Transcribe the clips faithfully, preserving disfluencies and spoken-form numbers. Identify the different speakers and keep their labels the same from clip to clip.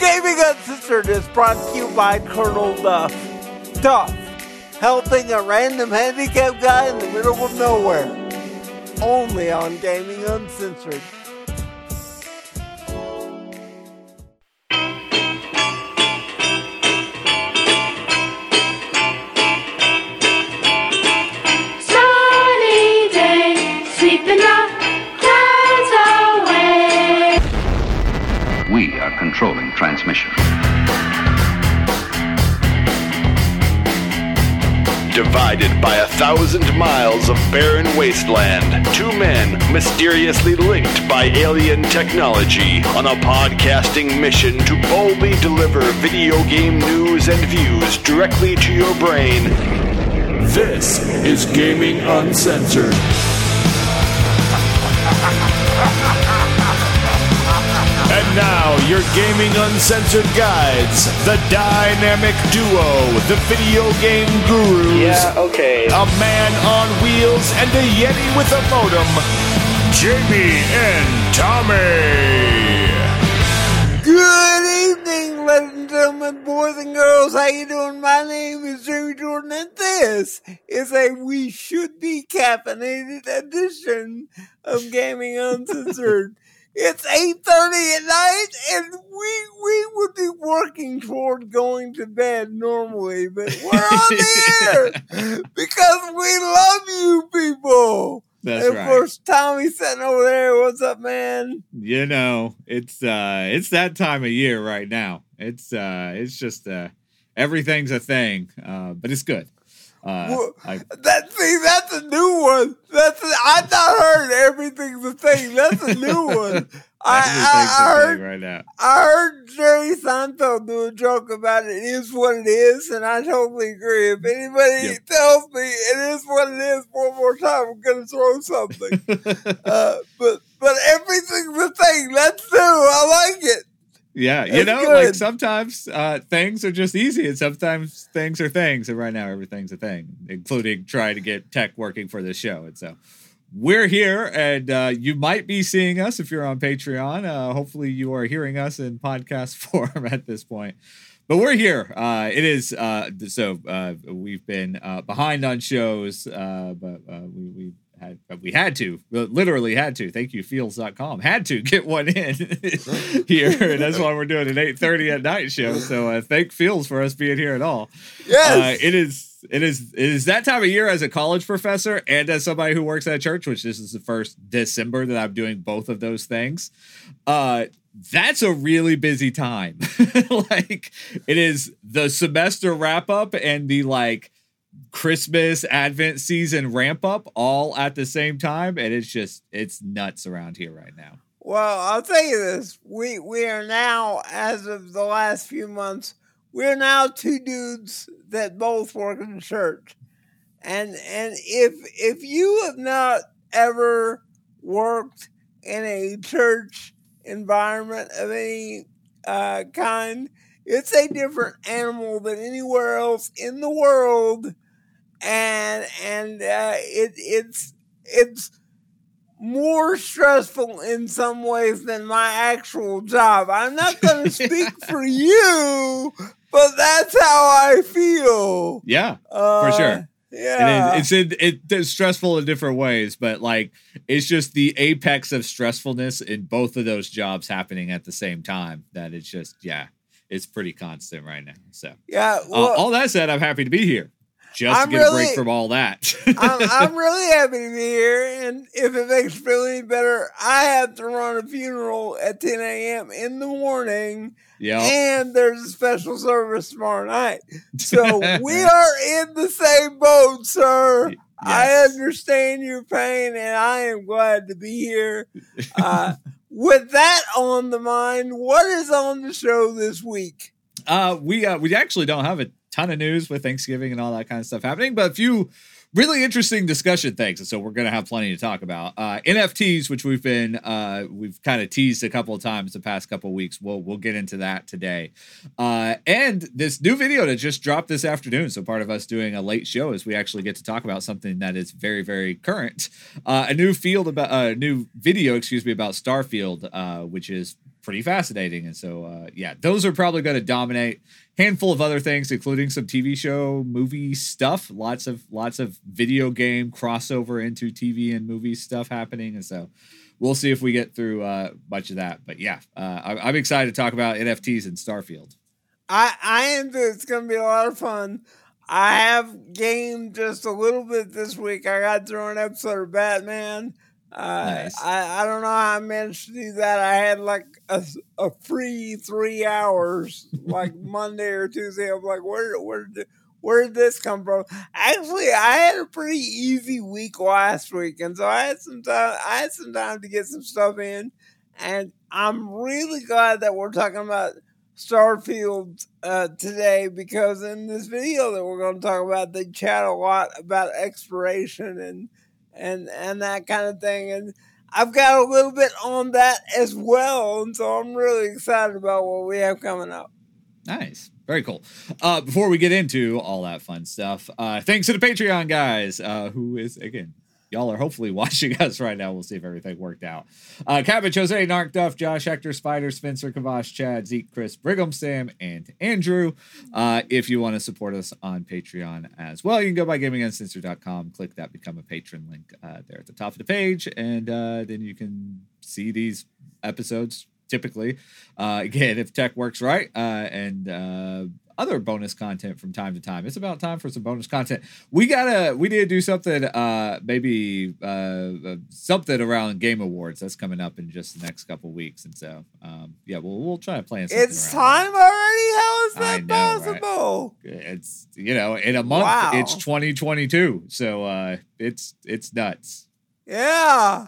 Speaker 1: Gaming Uncensored is brought to you by Colonel Duff. Duff, helping a random handicapped guy in the middle of nowhere. Only on Gaming Uncensored.
Speaker 2: Sunny day, sweeping the clouds away.
Speaker 3: We are controlling transmission.
Speaker 4: Divided by a thousand miles of barren wasteland, two men mysteriously linked by alien technology on a podcasting mission to boldly deliver video game news and views directly to your brain.
Speaker 5: This is Gaming Uncensored. And now, your Gaming Uncensored guides, the dynamic duo, the video game gurus.
Speaker 4: Yeah, okay.
Speaker 5: A man on wheels and a Yeti with a modem, Jamie and Tommy.
Speaker 1: Good evening, ladies and gentlemen, boys and girls. How you doing? My name is Jamie Jordan, and this is a We Should Be Caffeinated edition of Gaming Uncensored. It's eight thirty at night, and we we would be working toward going to bed normally, but we're on the air because we love you people.
Speaker 6: That's
Speaker 1: and
Speaker 6: right.
Speaker 1: Of course, Tommy's sitting over there. What's up, man?
Speaker 6: You know, it's uh it's that time of year right now. It's uh it's just uh everything's a thing. Uh but it's good. Uh
Speaker 1: Well,
Speaker 6: I,
Speaker 1: that see, that's a new one. That's a, I've not heard everything's a thing. That's a new one. I,
Speaker 6: everything's
Speaker 1: I, I
Speaker 6: a
Speaker 1: heard
Speaker 6: thing right now.
Speaker 1: I heard Jerry Seinfeld do a joke about it. It is what it is, and I totally agree. If anybody
Speaker 6: Yep.
Speaker 1: tells me it is what it is one more time, I'm gonna throw something. uh, but but everything's a thing. That's new. I like it.
Speaker 6: Yeah, you
Speaker 1: That's
Speaker 6: know,
Speaker 1: good.
Speaker 6: like sometimes uh things are just easy and sometimes things are things, and right now everything's a thing, including trying to get tech working for this show. And so we're here, and uh, you might be seeing us if you're on Patreon. Uh, hopefully you are hearing us in podcast form at this point. But we're here. Uh, it is, uh, so uh, we've been uh, behind on shows, uh, but uh, we, we had we had to, literally had to. Thank you, Fields dot com. Had to get one in here. And that's why we're doing an eight thirty at night show. So uh, thank Fields for us being here at all.
Speaker 1: Yes.
Speaker 6: Uh, it is. It is it is that time of year as a college professor and as somebody who works at a church, which this is the first December that I'm doing both of those things. Uh, that's a really busy time. Like, it is the semester wrap up and the like Christmas Advent season ramp up all at the same time, and it's just it's nuts around here right now.
Speaker 1: Well, I'll tell you this. We we are now, as of the last few months, we're now two dudes that both work in the church. And and if if you have not ever worked in a church environment of any uh, kind, it's a different animal than anywhere else in the world. And and uh, it it's it's more stressful in some ways than my actual job. I'm not going to speak for you, but that's how I feel.
Speaker 6: Yeah,
Speaker 1: Uh,
Speaker 6: for sure.
Speaker 1: Yeah.
Speaker 6: It is. It's in, it, it's stressful in different ways, but like it's just the apex of stressfulness in both of those jobs happening at the same time. That it's just yeah, it's pretty constant right now. So
Speaker 1: yeah.
Speaker 6: uh,
Speaker 1: Well,
Speaker 6: all that said, I'm happy to be here. Just
Speaker 1: I'm
Speaker 6: to get a
Speaker 1: really-
Speaker 6: break from all that.
Speaker 1: I'm, I'm really happy to be here, and if it makes you feel any better, I have to run a funeral at ten a.m. in the morning,
Speaker 6: Yeah.
Speaker 1: and there's a special service tomorrow night. So we are in the same boat, sir. I
Speaker 6: Yes.
Speaker 1: understand your pain, and I am glad to be here. Uh, with that on the mind, what is on the show this week?
Speaker 6: Uh, we uh, we actually don't have a ton of news with Thanksgiving and all that kind of stuff happening, but a few really interesting discussion things, and so we're going to have plenty to talk about. Uh, N F Ts, which we've been uh, we've kind of teased a couple of times the past couple of weeks. We'll we'll get into that today, uh, and this new video that just dropped this afternoon. So part of us doing a late show is we actually get to talk about something that is very very current. Uh, a new field about a uh, new video, excuse me, about Starfield, uh, which is pretty fascinating. And so, uh, yeah, those are probably going to dominate. Handful of other things, including some T V show, movie stuff. Lots of lots of video game crossover into T V and movie stuff happening. And so we'll see if we get through uh, much of that. But yeah, uh, I, I'm excited to talk about N F Ts and Starfield.
Speaker 1: I, I am too. It's going to be a lot of fun. I have gamed just a little bit this week. I got through an episode of Batman. Uh,
Speaker 6: Nice.
Speaker 1: I, I don't know how I managed to do that. I had like a, a free three hours, like Monday or Tuesday. I'm like, where, where, did, where did this come from? Actually, I had a pretty easy week last week, and so I had some time. I had some time to get some stuff in, and I'm really glad that we're talking about Starfield uh, today, because in this video that we're going to talk about, they chat a lot about exploration and and and that kind of thing, and I've got a little bit on that as well, and so I'm really excited about what we have coming up.
Speaker 6: Nice. Very cool. Uh, before we get into all that fun stuff, uh, thanks to the Patreon guys, uh, who is, again, y'all are hopefully watching us right now. We'll see if everything worked out. Uh, Cabbage, Jose, Narc Duff, Josh, Hector, Spider, Spencer, Kavash, Chad, Zeke, Chris, Brigham, Sam, and Andrew. Uh, if you want to support us on Patreon as well, you can go by gaming uncensored dot com, click that Become a Patron link uh, there at the top of the page, and uh, then you can see these episodes typically. Uh, again, if tech works right, uh, and uh, other bonus content from time to time. It's about time for some bonus content. We gotta, we need to do something, uh, maybe uh, something around Game Awards. That's coming up in just the next couple weeks, and so um, yeah, we'll we'll try to plan something.
Speaker 1: It's
Speaker 6: around
Speaker 1: time
Speaker 6: that.
Speaker 1: already. How is
Speaker 6: I
Speaker 1: that
Speaker 6: know, right?
Speaker 1: possible?
Speaker 6: It's, you know, in a month.
Speaker 1: Wow.
Speaker 6: It's twenty twenty-two, so uh, it's it's nuts.
Speaker 1: Yeah.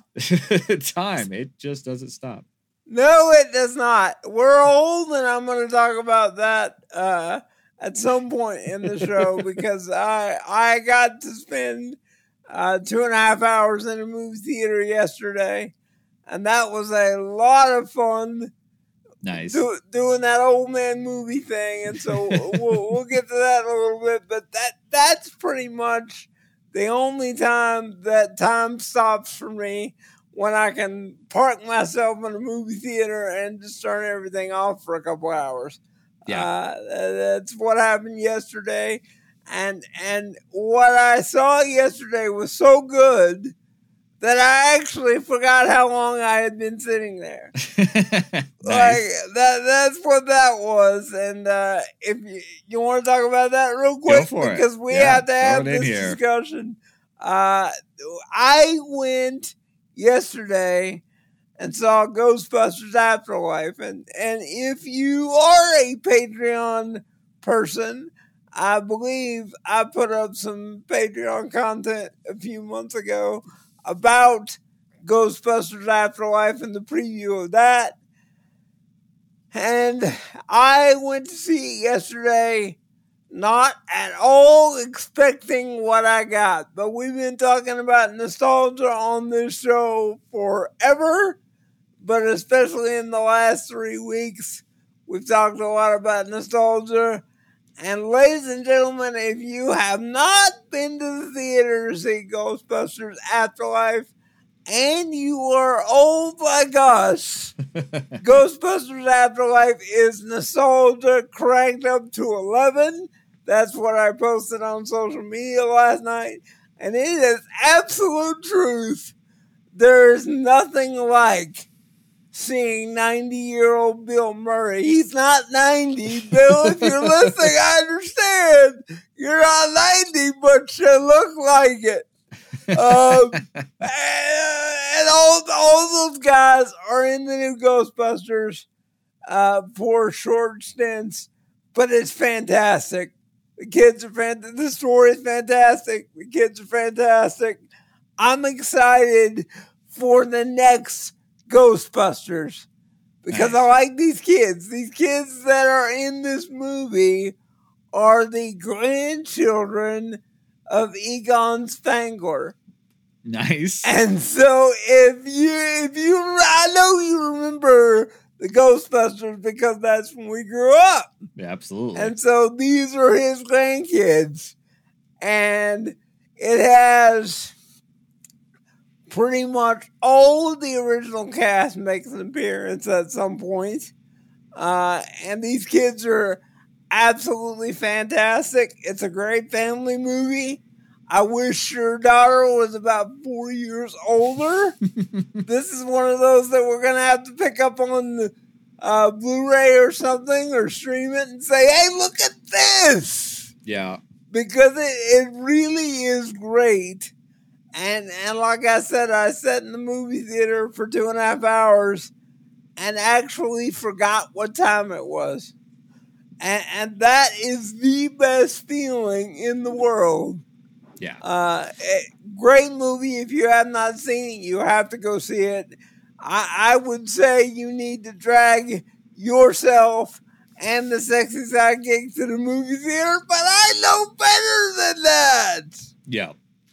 Speaker 6: Time, it just doesn't stop.
Speaker 1: No, it does not. We're old, and I'm going to talk about that uh, at some point in the show because I I got to spend uh, two and a half hours in a movie theater yesterday, and that was a lot of fun.
Speaker 6: Nice.
Speaker 1: Do, doing that old man movie thing, and so we'll we'll get to that in a little bit. But that that's pretty much the only time that time stops for me, when I can park myself in a movie theater and just turn everything off for a couple hours.
Speaker 6: Yeah.
Speaker 1: Uh, that's what happened yesterday. And and what I saw yesterday was so good that I actually forgot how long I had been sitting there.
Speaker 6: Nice.
Speaker 1: Like that that's what that was. And uh, if you, you want to talk about that real quick,
Speaker 6: for it.
Speaker 1: because we
Speaker 6: Yeah,
Speaker 1: have to have
Speaker 6: throw it in
Speaker 1: this
Speaker 6: here.
Speaker 1: discussion. Uh, I went yesterday and saw Ghostbusters Afterlife, and and if you are a Patreon person, I believe I put up some Patreon content a few months ago about Ghostbusters Afterlife and the preview of that, and I went to see it yesterday, not at all expecting what I got, but we've been talking about nostalgia on this show forever, but especially in the last three weeks, we've talked a lot about nostalgia. And ladies and gentlemen, if you have not been to the theater to see Ghostbusters Afterlife, and you are old like us, Ghostbusters Afterlife is nostalgia cranked up to eleven. That's what I posted on social media last night. And it is absolute truth. There is nothing like seeing ninety-year-old Bill Murray. He's not ninety. Bill, if you're listening, I understand. You're not ninety, but you look like it. Um, and, and all, all those guys are in the new Ghostbusters uh, for short stints, but it's fantastic. The kids are fantastic. The story is fantastic. The kids are fantastic. I'm excited for the next Ghostbusters because
Speaker 6: Nice.
Speaker 1: I like these kids. These kids that are in this movie are the grandchildren of Egon Spangler.
Speaker 6: Nice.
Speaker 1: And so if you, if you, I know you remember the Ghostbusters because that's when we grew up.
Speaker 6: Yeah, absolutely.
Speaker 1: And so these are his grandkids. And it has pretty much all of the original cast makes an appearance at some point. Uh, and these kids are absolutely fantastic. It's a great family movie. I wish your daughter was about four years older. This is one of those that we're going to have to pick up on the uh, Blu-ray or something, or stream it and say, hey, look at this.
Speaker 6: Yeah.
Speaker 1: Because it, it really is great. And and like I said, I sat in the movie theater for two and a half hours and actually forgot what time it was. And, and that is the best feeling in the world.
Speaker 6: Yeah.
Speaker 1: Uh, it, great movie. If you have not seen it, you have to go see it. I, I would say you need to drag yourself and the sexy sidekick to the movie theater, but I know better than that.
Speaker 6: Yeah.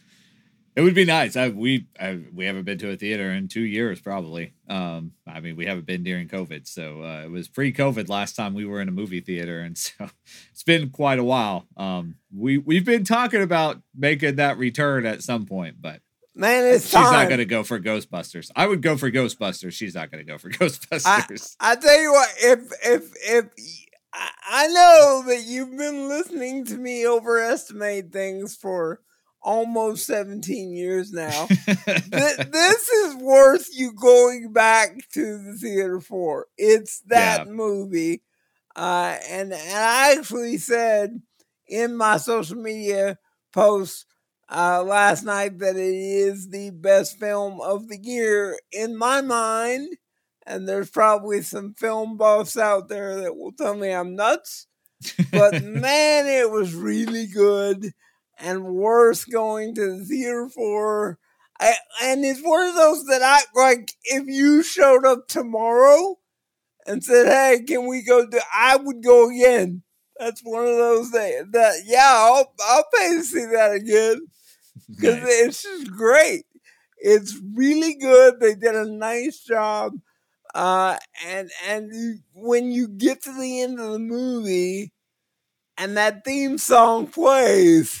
Speaker 6: It would be nice. I, we I, we haven't been to a theater in two years, probably. Um, I mean, we haven't been during COVID, so uh, it was pre-COVID last time we were in a movie theater, and so it's been quite a while. Um, we we've been talking about making that return at some point, but
Speaker 1: man, it's
Speaker 6: she's
Speaker 1: time.
Speaker 6: not going to go for Ghostbusters. I would go for Ghostbusters. She's not going to go for Ghostbusters.
Speaker 1: I, I tell you what, if if if I, I know that you've been listening to me overestimate things for almost seventeen years now. Th- this is worth you going back to the theater for. It's that
Speaker 6: Yeah.
Speaker 1: movie. Uh, and, and I actually said in my social media post uh, last night that it is the best film of the year in my mind. And there's probably some film buffs out there that will tell me I'm nuts. But man, it was really good. And worth going to the theater for. I, and it's one of those that I, like, if you showed up tomorrow and said, hey, can we go to, I would go again. That's one of those that, that yeah, I'll, I'll pay to see that again. Because
Speaker 6: Nice.
Speaker 1: it's just great. It's really good. They did a nice job. Uh, and, and when you get to the end of the movie and that theme song plays,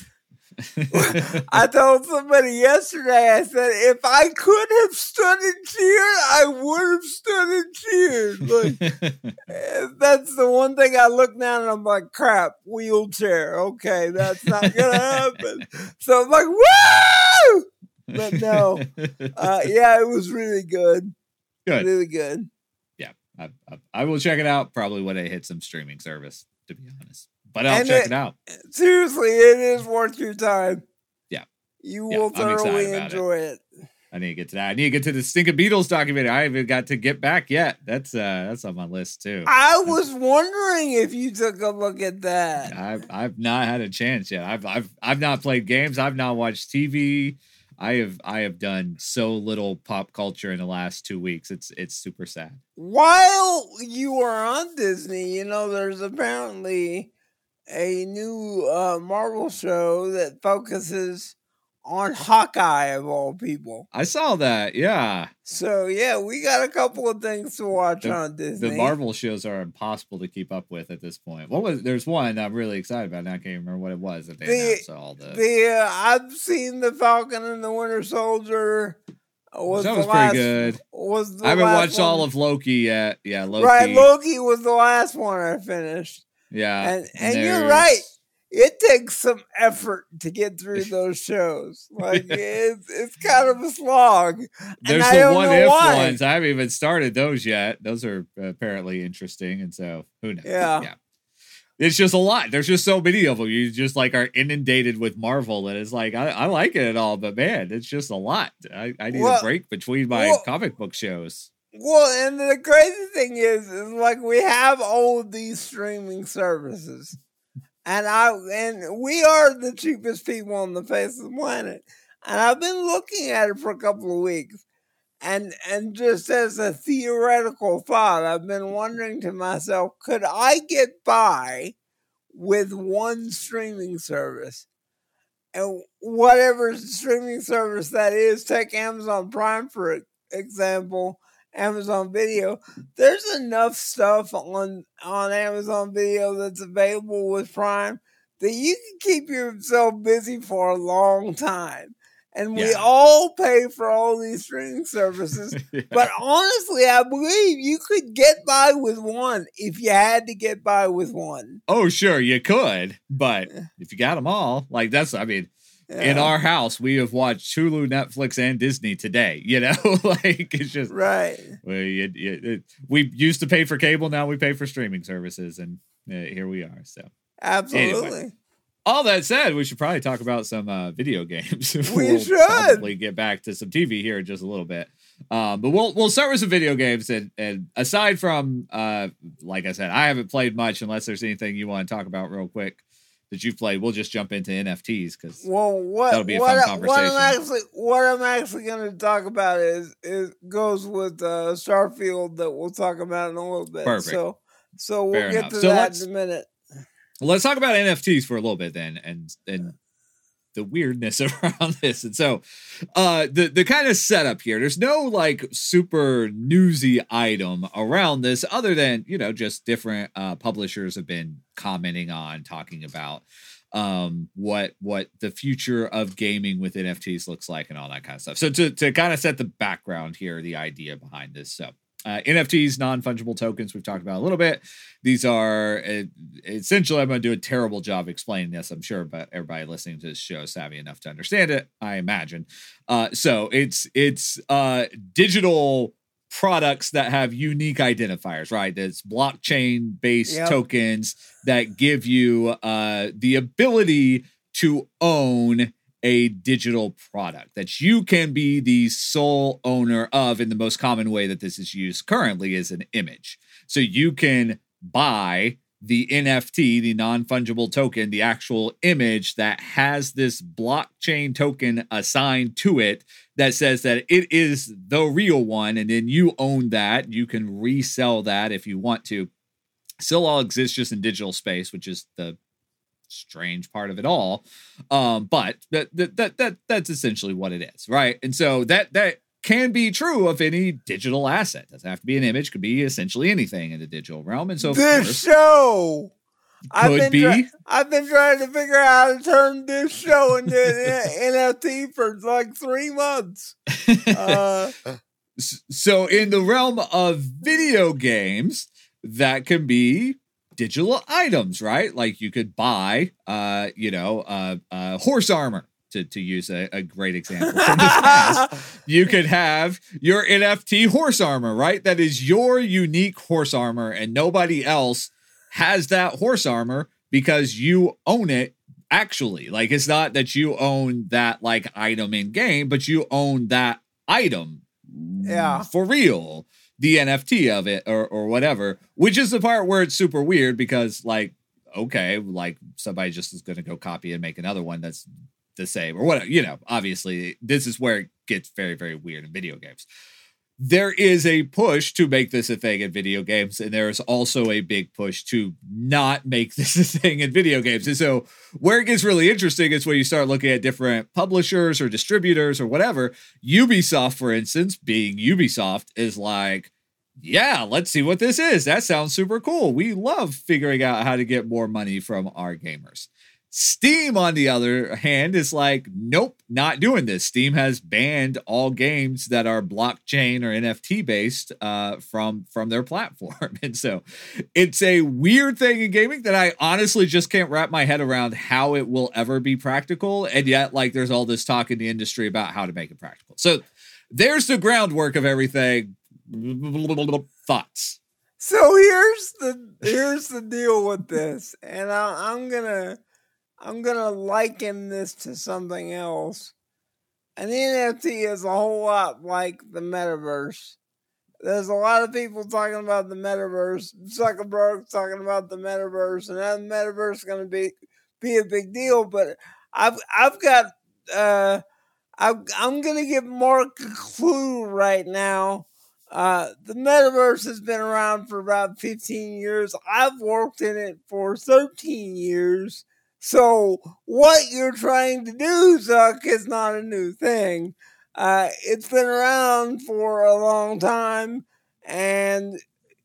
Speaker 1: I told somebody yesterday, I said, if I could have stood and cheered, I would have stood and cheered. Like, that's the one thing I look down and I'm like, crap, wheelchair. Okay, that's not going to happen. So I'm like, woo! But no. Uh, yeah, it was really good.
Speaker 6: Good.
Speaker 1: Really good.
Speaker 6: Yeah. I, I, I will check it out probably when it hits some streaming service, to be honest. But I'll
Speaker 1: And
Speaker 6: check
Speaker 1: it-
Speaker 6: it out.
Speaker 1: Seriously, it is worth your time.
Speaker 6: Yeah.
Speaker 1: You
Speaker 6: Yeah,
Speaker 1: will
Speaker 6: I'm excited
Speaker 1: thoroughly
Speaker 6: about it.
Speaker 1: enjoy it.
Speaker 6: I need to get to that. I need to get to the Stinking Beatles documentary. I haven't got to Get Back yet. That's uh that's on my list too.
Speaker 1: I was wondering if you took a look at that.
Speaker 6: I've I've not had a chance yet. I've I've I've not played games. I've not watched T V. I have I have done so little pop culture in the last two weeks. It's it's super sad.
Speaker 1: While you are on Disney, you know, there's apparently a new uh, Marvel show that focuses on Hawkeye, of all people.
Speaker 6: I saw that. Yeah,
Speaker 1: So, yeah, we got a couple of things to watch
Speaker 6: The-
Speaker 1: on Disney.
Speaker 6: the Marvel shows are impossible to keep up with at this point. What was there's one I'm really excited about. And I can't remember what it was that they
Speaker 1: The-
Speaker 6: announced all the.
Speaker 1: The uh, I've seen the Falcon and the Winter Soldier. Was
Speaker 6: That
Speaker 1: the
Speaker 6: was pretty
Speaker 1: last,
Speaker 6: good.
Speaker 1: Was the
Speaker 6: I haven't
Speaker 1: last
Speaker 6: watched all
Speaker 1: one.
Speaker 6: of Loki yet. Yeah, Loki.
Speaker 1: Right, Loki was the last one I finished.
Speaker 6: Yeah,
Speaker 1: And and you're
Speaker 6: there's-
Speaker 1: right. It takes some effort to get through those shows. Like it's it's kind of a slog. And
Speaker 6: There's
Speaker 1: I
Speaker 6: the
Speaker 1: don't
Speaker 6: what
Speaker 1: know
Speaker 6: if
Speaker 1: why.
Speaker 6: ones. I haven't even started those yet. Those are apparently interesting, and so who knows?
Speaker 1: Yeah.
Speaker 6: yeah. It's just a lot. There's just so many of them. You just like are inundated with Marvel, and it's like I, I like it at all, but man, it's just a lot. I, I need
Speaker 1: Well-
Speaker 6: a break between my
Speaker 1: well-
Speaker 6: comic book shows.
Speaker 1: Well, and the crazy thing is, is like we have all of these streaming services, and I and we are the cheapest people on the face of the planet. And I've been looking at it for a couple of weeks, and and just as a theoretical thought, I've been wondering to myself, could I get by with one streaming service? And whatever streaming service that is, take Amazon Prime for example. Amazon Video, there's enough stuff on on Amazon Video that's available with Prime that you can keep yourself busy for a long time. and we
Speaker 6: Yeah.
Speaker 1: all pay for all these streaming services.
Speaker 6: Yeah.
Speaker 1: But honestly, I believe you could get by with one if you had to get by with one.
Speaker 6: Oh, sure, you could, but if you got them all, like that's, I mean, in
Speaker 1: Yeah.
Speaker 6: our house, we have watched Hulu, Netflix, and Disney today. You know, like it's just
Speaker 1: Right.
Speaker 6: we it, it, it- we used to pay for cable, now we pay for streaming services, and uh, here we are. So,
Speaker 1: Absolutely.
Speaker 6: Anyway. all that said, we should probably talk about some uh, video games.
Speaker 1: We
Speaker 6: we'll
Speaker 1: should.
Speaker 6: probably get back to some T V here in just a little bit. Um, but we'll we'll start with some video games, and and aside from uh, like I said, I haven't played much unless there's anything you want to talk about real quick that you've played. We'll just jump into N F Ts because
Speaker 1: Well, what
Speaker 6: That'll be a
Speaker 1: what,
Speaker 6: fun
Speaker 1: I- what I'm
Speaker 6: conversation.
Speaker 1: actually what I'm actually going to talk about is is goes with uh, Starfield that we'll talk about in a little bit.
Speaker 6: Perfect.
Speaker 1: So so we'll
Speaker 6: Fair
Speaker 1: get
Speaker 6: enough.
Speaker 1: to
Speaker 6: So
Speaker 1: that
Speaker 6: let's-
Speaker 1: in a minute.
Speaker 6: let's talk about N F Ts for a little bit then, and and the weirdness around this. And so, uh, the the kind of setup here, there's no like super newsy item around this, other than you know just different uh, publishers have been commenting on, talking about um what what the future of gaming with N F Ts looks like and all that kind of stuff. So to to kind of set the background here, the idea behind this, so. Uh, N F Ts, non-fungible tokens, we've talked about a little bit. These are uh, essentially, I'm going to do a terrible job explaining this, I'm sure, but everybody listening to this show is savvy enough to understand it, I imagine. Uh, so it's it's uh, digital products that have unique identifiers, right? It's blockchain-based
Speaker 1: Yep.
Speaker 6: tokens that give you uh, the ability to own a digital product that you can be the sole owner of. In the most common way that this is used currently is an image. So you can buy the N F T, the non-fungible token, the actual image that has this blockchain token assigned to it that says that it is the real one. And then you own that. You can resell that if you want to. Still all exists just in digital space, which is the strange part of it all, um but that, that that that that's essentially what it is, right? And so that that can be true of any digital asset. Doesn't have to be an image, could be essentially anything in the digital realm. And so of
Speaker 1: This
Speaker 6: course
Speaker 1: show. I've
Speaker 6: could
Speaker 1: been
Speaker 6: be
Speaker 1: try- I've been trying to figure out how to turn this show into an N F T for like three months. Uh,
Speaker 6: S- so in the realm of video games, that can be digital items, right? Like you could buy, uh, you know, uh, uh, horse armor, to, to use a, a great example from this past. You could have your N F T horse armor, right? That is your unique horse armor, and nobody else has that horse armor because you own it. Actually, like it's not that you own that like item in game, but you own that item,
Speaker 1: Yeah.
Speaker 6: for real. The N F T of it or or whatever, which is the part where it's super weird because like, okay, like somebody just is going to go copy and make another one that's the same or whatever, you know, obviously this is where it gets very, very weird in video games. There is a push to make this a thing in video games, and there is also a big push to not make this a thing in video games. And so where it gets really interesting is when you start looking at different publishers or distributors or whatever. Ubisoft, for instance, being Ubisoft, is like, yeah, let's see what this is. That sounds super cool. We love figuring out how to get more money from our gamers. Steam, on the other hand, is like, nope, not doing this. Steam has banned all games that are blockchain or N F T based uh, from from their platform. And so it's a weird thing in gaming that I honestly just can't wrap my head around how it will ever be practical. And yet, like, there's all this talk in the industry about how to make it practical. So there's the groundwork of everything. Thoughts?
Speaker 1: So here's the here's the deal with this, and I, I'm gonna I'm gonna liken this to something else. An N F T is a whole lot like the metaverse. There's a lot of people talking about the metaverse. Zuckerberg's talking about the metaverse, and that metaverse is gonna be be a big deal. But I've I've got uh, I've, I'm gonna give Mark a clue right now. Uh, the metaverse has been around for about fifteen years. I've worked in it for thirteen years. So what you're trying to do, Zuck, is not a new thing. Uh, it's been around for a long time, and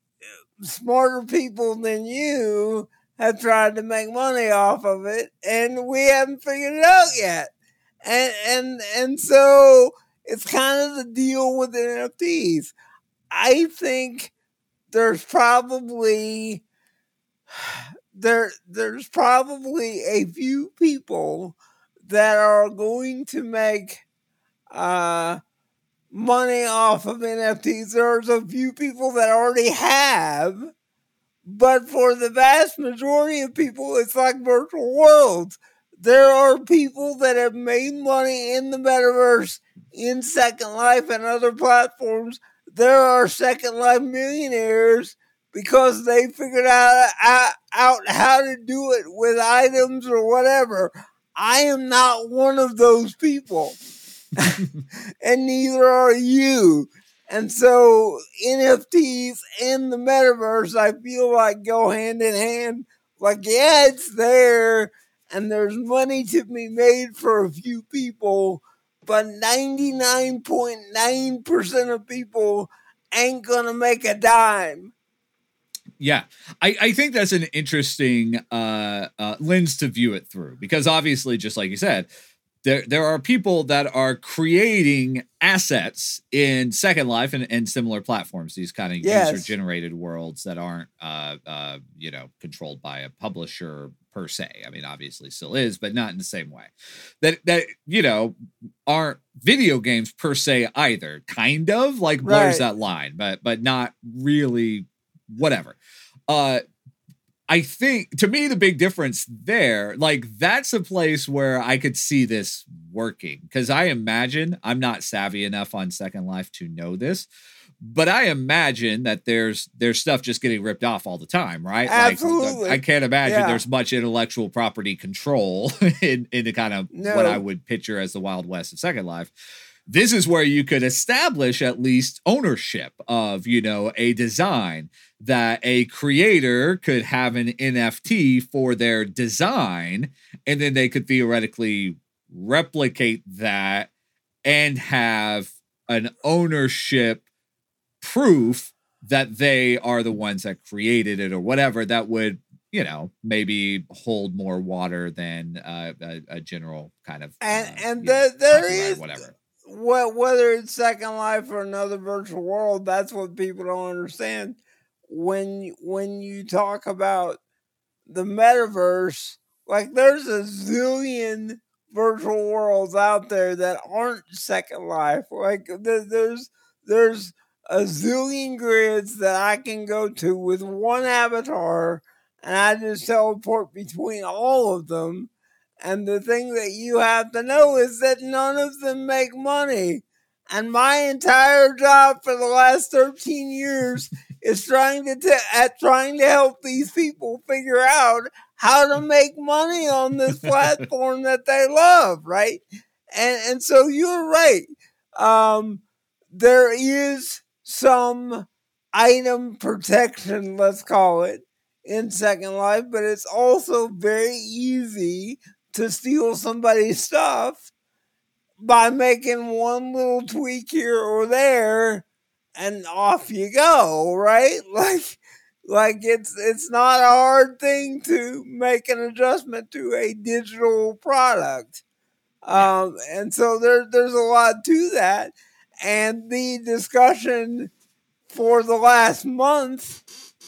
Speaker 1: smarter people than you have tried to make money off of it, and we haven't figured it out yet. And and and so it's kind of the deal with N F Ts. I think there's probably there there's probably a few people that are going to make uh, money off of N F Ts. There's a few people that already have, but for the vast majority of people, it's like virtual worlds. There are people that have made money in the metaverse, in Second Life and other platforms. There are Second Life millionaires because they figured out, out, out how to do it with items or whatever. I am not one of those people. And neither are you. And so N F Ts and the metaverse, I feel like go hand in hand. Like, yeah, it's there, and there's money to be made for a few people, but ninety-nine point nine percent of people ain't going to make a dime.
Speaker 6: Yeah, I, I think that's an interesting uh, uh, lens to view it through, because obviously, just like you said, there there are people that are creating assets in Second Life and, and similar platforms, these kind of
Speaker 1: Yes.
Speaker 6: user-generated worlds that aren't, uh, uh, you know, controlled by a publisher per se. I mean, obviously still is, but not in the same way. That, that you know, aren't video games per se either. Kind of, like, blurs
Speaker 1: Right.
Speaker 6: that line, but but not really, whatever. Uh, I think, to me, the big difference there, like, that's a place where I could see this working, because I imagine, I'm not savvy enough on Second Life to know this, but I imagine that there's there's stuff just getting ripped off all the time, right?
Speaker 1: Absolutely.
Speaker 6: Like, I can't imagine
Speaker 1: Yeah.
Speaker 6: there's much intellectual property control in, in the kind of
Speaker 1: No.
Speaker 6: what I would picture as the Wild West of Second Life. This is where you could establish at least ownership of, you know, a design, that a creator could have an N F T for their design, and then they could theoretically replicate that and have an ownership proof that they are the ones that created it or whatever, that would, you know, maybe hold more water than uh, a, a general kind of
Speaker 1: And
Speaker 6: uh,
Speaker 1: and
Speaker 6: you know,
Speaker 1: there, there
Speaker 6: copyright or
Speaker 1: is,
Speaker 6: whatever.
Speaker 1: wh- whether it's Second Life or another virtual world, that's what people don't understand. When when you talk about the metaverse, like, there's a zillion virtual worlds out there that aren't Second Life. Like, there, there's there's a zillion grids that I can go to with one avatar, and I just teleport between all of them. And the thing that you have to know is that none of them make money. And my entire job for the last thirteen years is trying to t- at trying to help these people figure out how to make money on this platform that they love, right? And and so you're right. Um, there is some item protection, let's call it, in Second Life, but it's also very easy to steal somebody's stuff by making one little tweak here or there, and off you go, right? Like, like it's it's not a hard thing to make an adjustment to a digital product, um, and so there there's a lot to that. And the discussion for the last month,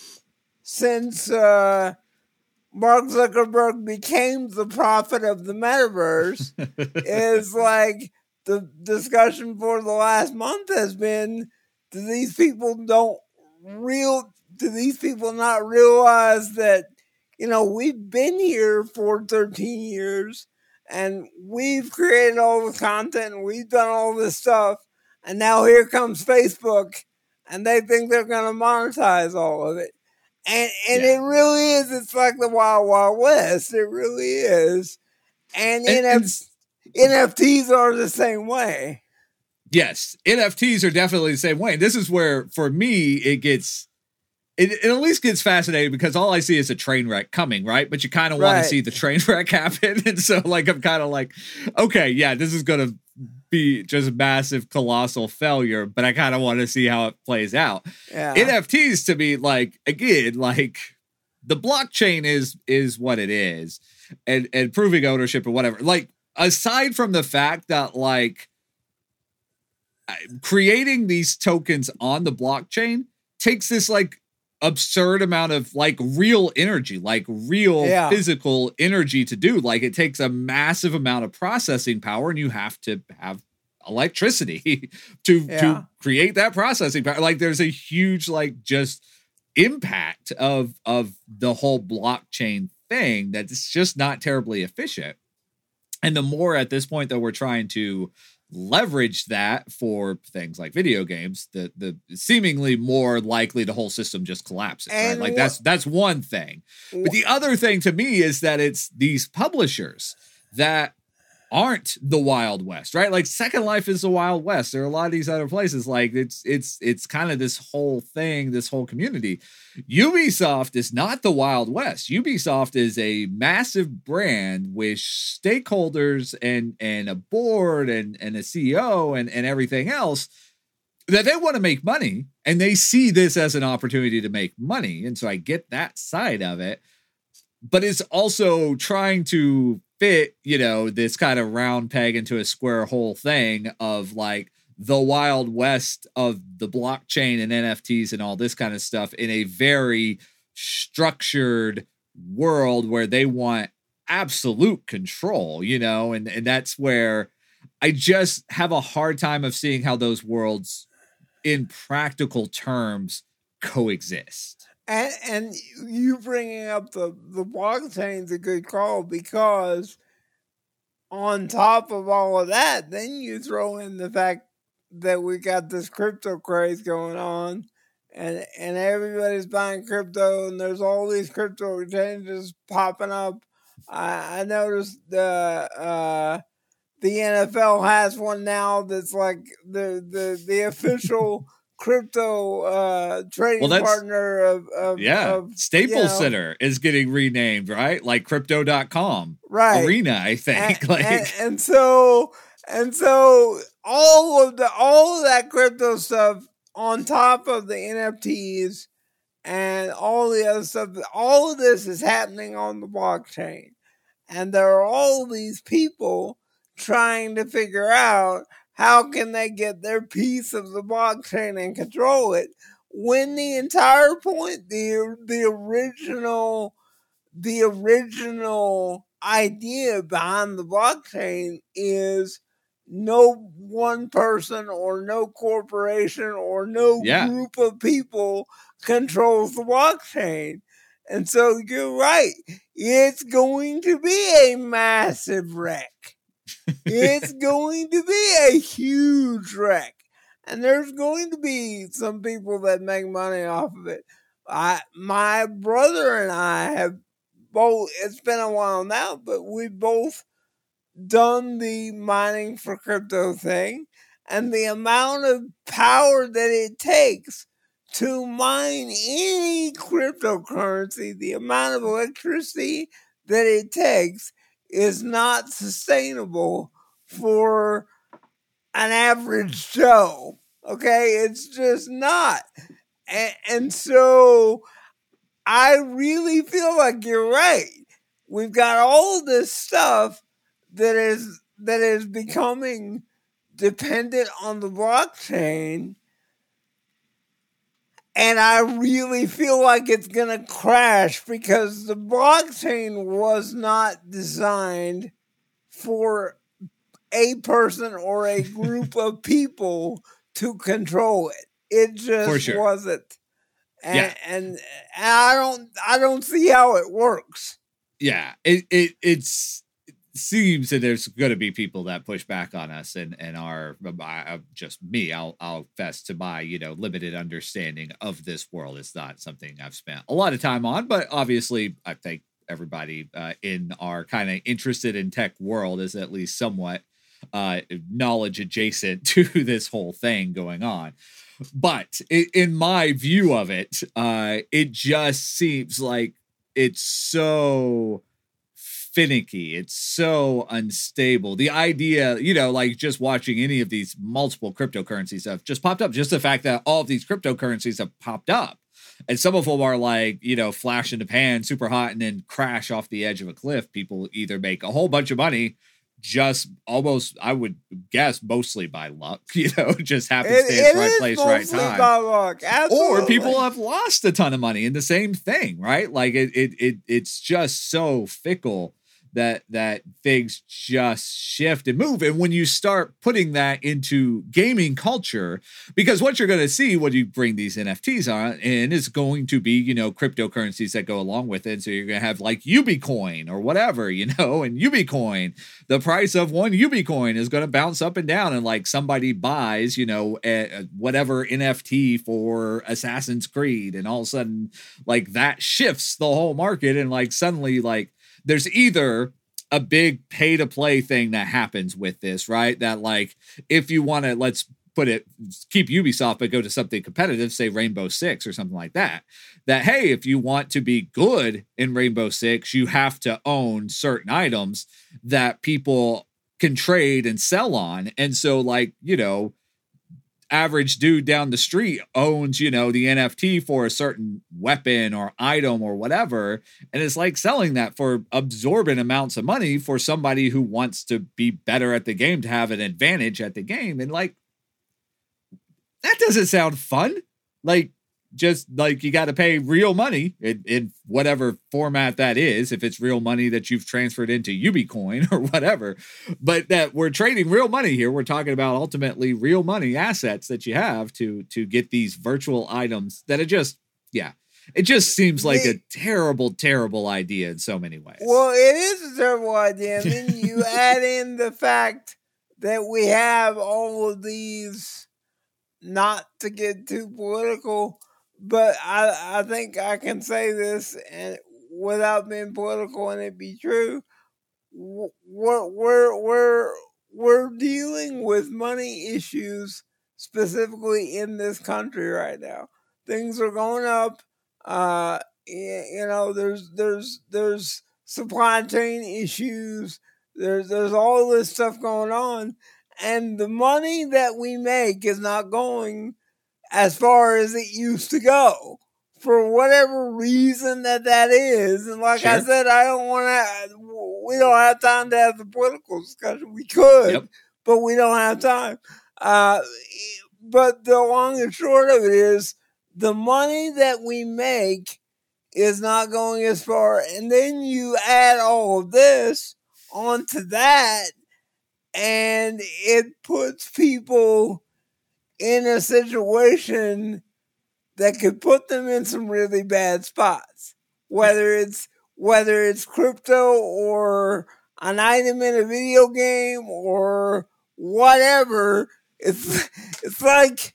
Speaker 1: since uh, Mark Zuckerberg became the prophet of the metaverse, is like, the discussion for the last month has been, do these people don't real do these people not realize that, you know, we've been here for thirteen years and we've created all the content and we've done all this stuff, and now here comes Facebook and they think they're going to monetize all of it. And and
Speaker 6: Yeah.
Speaker 1: it really is. It's like the Wild Wild West. It really is. And,
Speaker 6: And-
Speaker 1: N F-
Speaker 6: and-
Speaker 1: N F Ts are the same way.
Speaker 6: Yes, N F Ts are definitely the same way. This is where, for me, it gets, it, it at least gets fascinating, because all I see is a train wreck coming, right? But you kind of want
Speaker 1: Right.
Speaker 6: to see the train wreck happen. And so, like, I'm kind of like, okay, yeah, this is going to be just massive, colossal failure, but I kind of want to see how it plays out.
Speaker 1: Yeah.
Speaker 6: N F Ts, to me, like, again, like, the blockchain is is what it is, and and proving ownership or whatever. Like, aside from the fact that like creating these tokens on the blockchain takes this like absurd amount of like real energy, like real
Speaker 1: Yeah.
Speaker 6: physical energy to do. Like it takes a massive amount of processing power, and you have to have electricity to
Speaker 1: Yeah.
Speaker 6: to create that processing power. Like there's a huge like just impact of of the whole blockchain thing that's just not terribly efficient. And the more at this point that we're trying to leverage that for things like video games, the the seemingly more likely the whole system just collapses.
Speaker 1: And
Speaker 6: right? Like
Speaker 1: wha-
Speaker 6: that's that's one thing. But the other thing to me is that it's these publishers that aren't the Wild West, right? Like Second Life is the Wild West. There are a lot of these other places. Like it's it's it's kind of this whole thing, this whole community. Ubisoft is not the Wild West. Ubisoft is a massive brand with stakeholders and and a board and and a C E O and and everything else that they want to make money, and they see this as an opportunity to make money. And so I get that side of it, but it's also trying to fit, you know, this kind of round peg into a square hole thing of like the Wild West of the blockchain and N F Ts and all this kind of stuff in a very structured world where they want absolute control, you know, and, and that's where I just have a hard time of seeing how those worlds in practical terms coexist.
Speaker 1: And, and you bringing up the, the blockchain is a good call, because on top of all of that, then you throw in the fact that we got this crypto craze going on, and and everybody's buying crypto, and there's all these crypto exchanges popping up. I, I noticed the uh, the N F L has one now that's like the the the official crypto uh trading
Speaker 6: Well, that's-
Speaker 1: partner of, of
Speaker 6: Yeah.
Speaker 1: of,
Speaker 6: Staples
Speaker 1: you know,
Speaker 6: Center is getting renamed, right? Like crypto dot com
Speaker 1: right
Speaker 6: arena, I think.
Speaker 1: and,
Speaker 6: like
Speaker 1: and, and so and so all of the all of that crypto stuff on top of the N F Ts and all the other stuff, all of this is happening on the blockchain, and there are all these people trying to figure out how can they get their piece of the blockchain and control it, when the entire point, the the original the original idea behind the blockchain is no one person or no corporation or no
Speaker 6: Yeah.
Speaker 1: group of people controls the blockchain. And so you're right. It's going to be a massive wreck. It's going to be a huge wreck. And there's going to be some people that make money off of it. I, my brother and I have both, it's been a while now, but we've both done the mining for crypto thing. And the amount of power that it takes to mine any cryptocurrency, the amount of electricity that it takes is not sustainable for an average Joe. Okay, it's just not. And, and so I really feel like you're right. We've got all of this stuff that is that is becoming dependent on the blockchain. And I really feel like it's going to crash, because the blockchain was not designed for a person or a group of people to control it. It just
Speaker 6: For sure.
Speaker 1: wasn't. And,
Speaker 6: Yeah.
Speaker 1: and, and I don't I don't see how it works.
Speaker 6: yeah, it it it's it seems that there's going to be people that push back on us, and and are uh, just me. I'll I'll fess to my you know limited understanding of this world. It's not something I've spent a lot of time on, but obviously I think everybody uh, in our kind of interested in tech world is at least somewhat uh, knowledge adjacent to this whole thing going on. But in, in my view of it, uh, it just seems like it's so finicky. It's so unstable. The idea, you know, like just watching any of these multiple cryptocurrency stuff just popped up. Just the fact that all of these cryptocurrencies have popped up, and some of them are like, you know, flash in the pan, super hot, and then crash off the edge of a cliff. People either make a whole bunch of money just almost, I would guess, mostly by luck, you know, just
Speaker 1: It,
Speaker 6: happenstance,
Speaker 1: it
Speaker 6: right
Speaker 1: is
Speaker 6: place, right
Speaker 1: mostly
Speaker 6: time.
Speaker 1: by luck.
Speaker 6: Or
Speaker 1: Absolutely.
Speaker 6: people have lost a ton of money in the same thing, right? Like it, it, it it's just so fickle that that things just shift and move. And when you start putting that into gaming culture, because what you're going to see when you bring these N F Ts on in is going to be, you know, cryptocurrencies that go along with it. So you're going to have like Ubicoin or whatever, you know, and Ubicoin, the price of one Ubicoin is going to bounce up and down. And like somebody buys, you know, a, whatever N F T for Assassin's Creed. And all of a sudden, like that shifts the whole market. And like suddenly, like, there's either a big pay to play thing that happens with this, right? That like, if you want to, let's put it, keep Ubisoft, but go to something competitive, say Rainbow Six or something like that, that, hey, if you want to be good in Rainbow Six, you have to own certain items that people can trade and sell on. And so like, you know, average dude down the street owns, you know, the N F T for a certain weapon or item or whatever. And it's like selling that for absorbent amounts of money for somebody who wants to be better at the game, to have an advantage at the game. And like, that doesn't sound fun. Like, just like you got to pay real money in, in whatever format that is, if it's real money that you've transferred into Ubicoin or whatever, but that we're trading real money here. We're talking about ultimately real money assets that you have to, to get these virtual items that are just, yeah, it just seems like a terrible, terrible idea in so many ways.
Speaker 1: Well, it is a terrible idea. And then you add in the fact that we have all of these, not to get too political, but I, I think I can say this and without being political and it be true. We're, we're, we're, we're dealing with money issues specifically in this country right now. Things are going up. Uh, you know, there's, there's, there's supply chain issues. There's, there's all this stuff going on. And the money that we make is not going as far as it used to go, for whatever reason that that is. And like
Speaker 6: Sure.
Speaker 1: I said, I don't want to, we don't have time to have the political discussion. We could,
Speaker 6: Yep.
Speaker 1: but we don't have time. Uh, but the long and short of it is the money that we make is not going as far. And then you add all of this onto that, and it puts people in a situation that could put them in some really bad spots. Whether it's whether it's crypto or an item in a video game or whatever, it's it's like,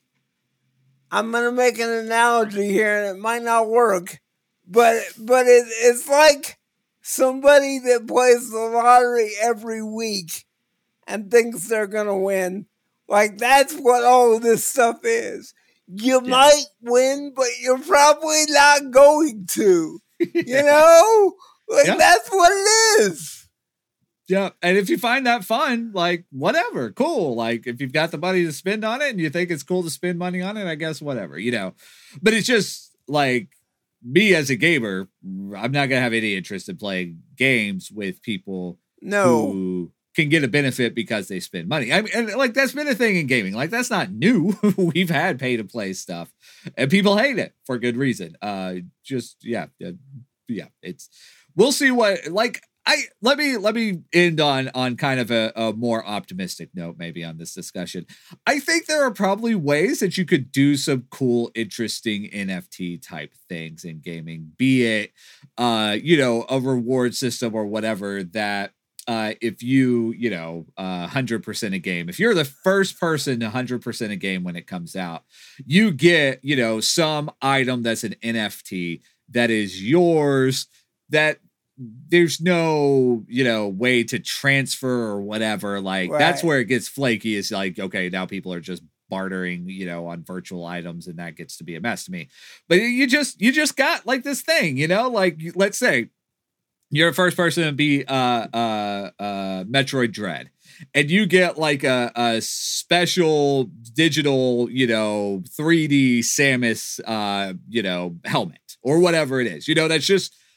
Speaker 1: I'm gonna make an analogy here, and it might not work, but but it, it's like somebody that plays the lottery every week and thinks they're gonna win. Like, that's what all of this stuff is. You
Speaker 6: Yeah.
Speaker 1: might win, but you're probably not going to. You know? Like,
Speaker 6: Yeah.
Speaker 1: that's what it is.
Speaker 6: Yeah. And if you find that fun, like whatever, cool. Like if you've got the money to spend on it and you think it's cool to spend money on it, I guess whatever, you know. But it's just like, me as a gamer, I'm not gonna have any interest in playing games with people
Speaker 1: No.
Speaker 6: who can get a benefit because they spend money. I mean, and like that's been a thing in gaming. Like that's not new. We've had pay to play stuff, and people hate it for good reason. Uh, just yeah, yeah, yeah. It's we'll see what like. I let me let me end on on kind of a, a more optimistic note maybe on this discussion. I think there are probably ways that you could do some cool, interesting N F T type things in gaming, be it uh, you know, a reward system or whatever that uh, if you, you know, uh, one hundred percent a game, if you're the first person to one hundred percent a game when it comes out, you get, you know, some item that's an N F T that is yours, that there's no, you know, way to transfer or whatever. Like
Speaker 1: Right.
Speaker 6: that's where it gets flaky, is like, okay, now people are just bartering, you know, on virtual items, and that gets to be a mess to me. But you just, you just got like this thing, you know, like let's say you're the first person to be uh uh uh Metroid Dread, and you get like a, a special digital, you know, three D Samus uh, you know, helmet or whatever it is. You know, that's just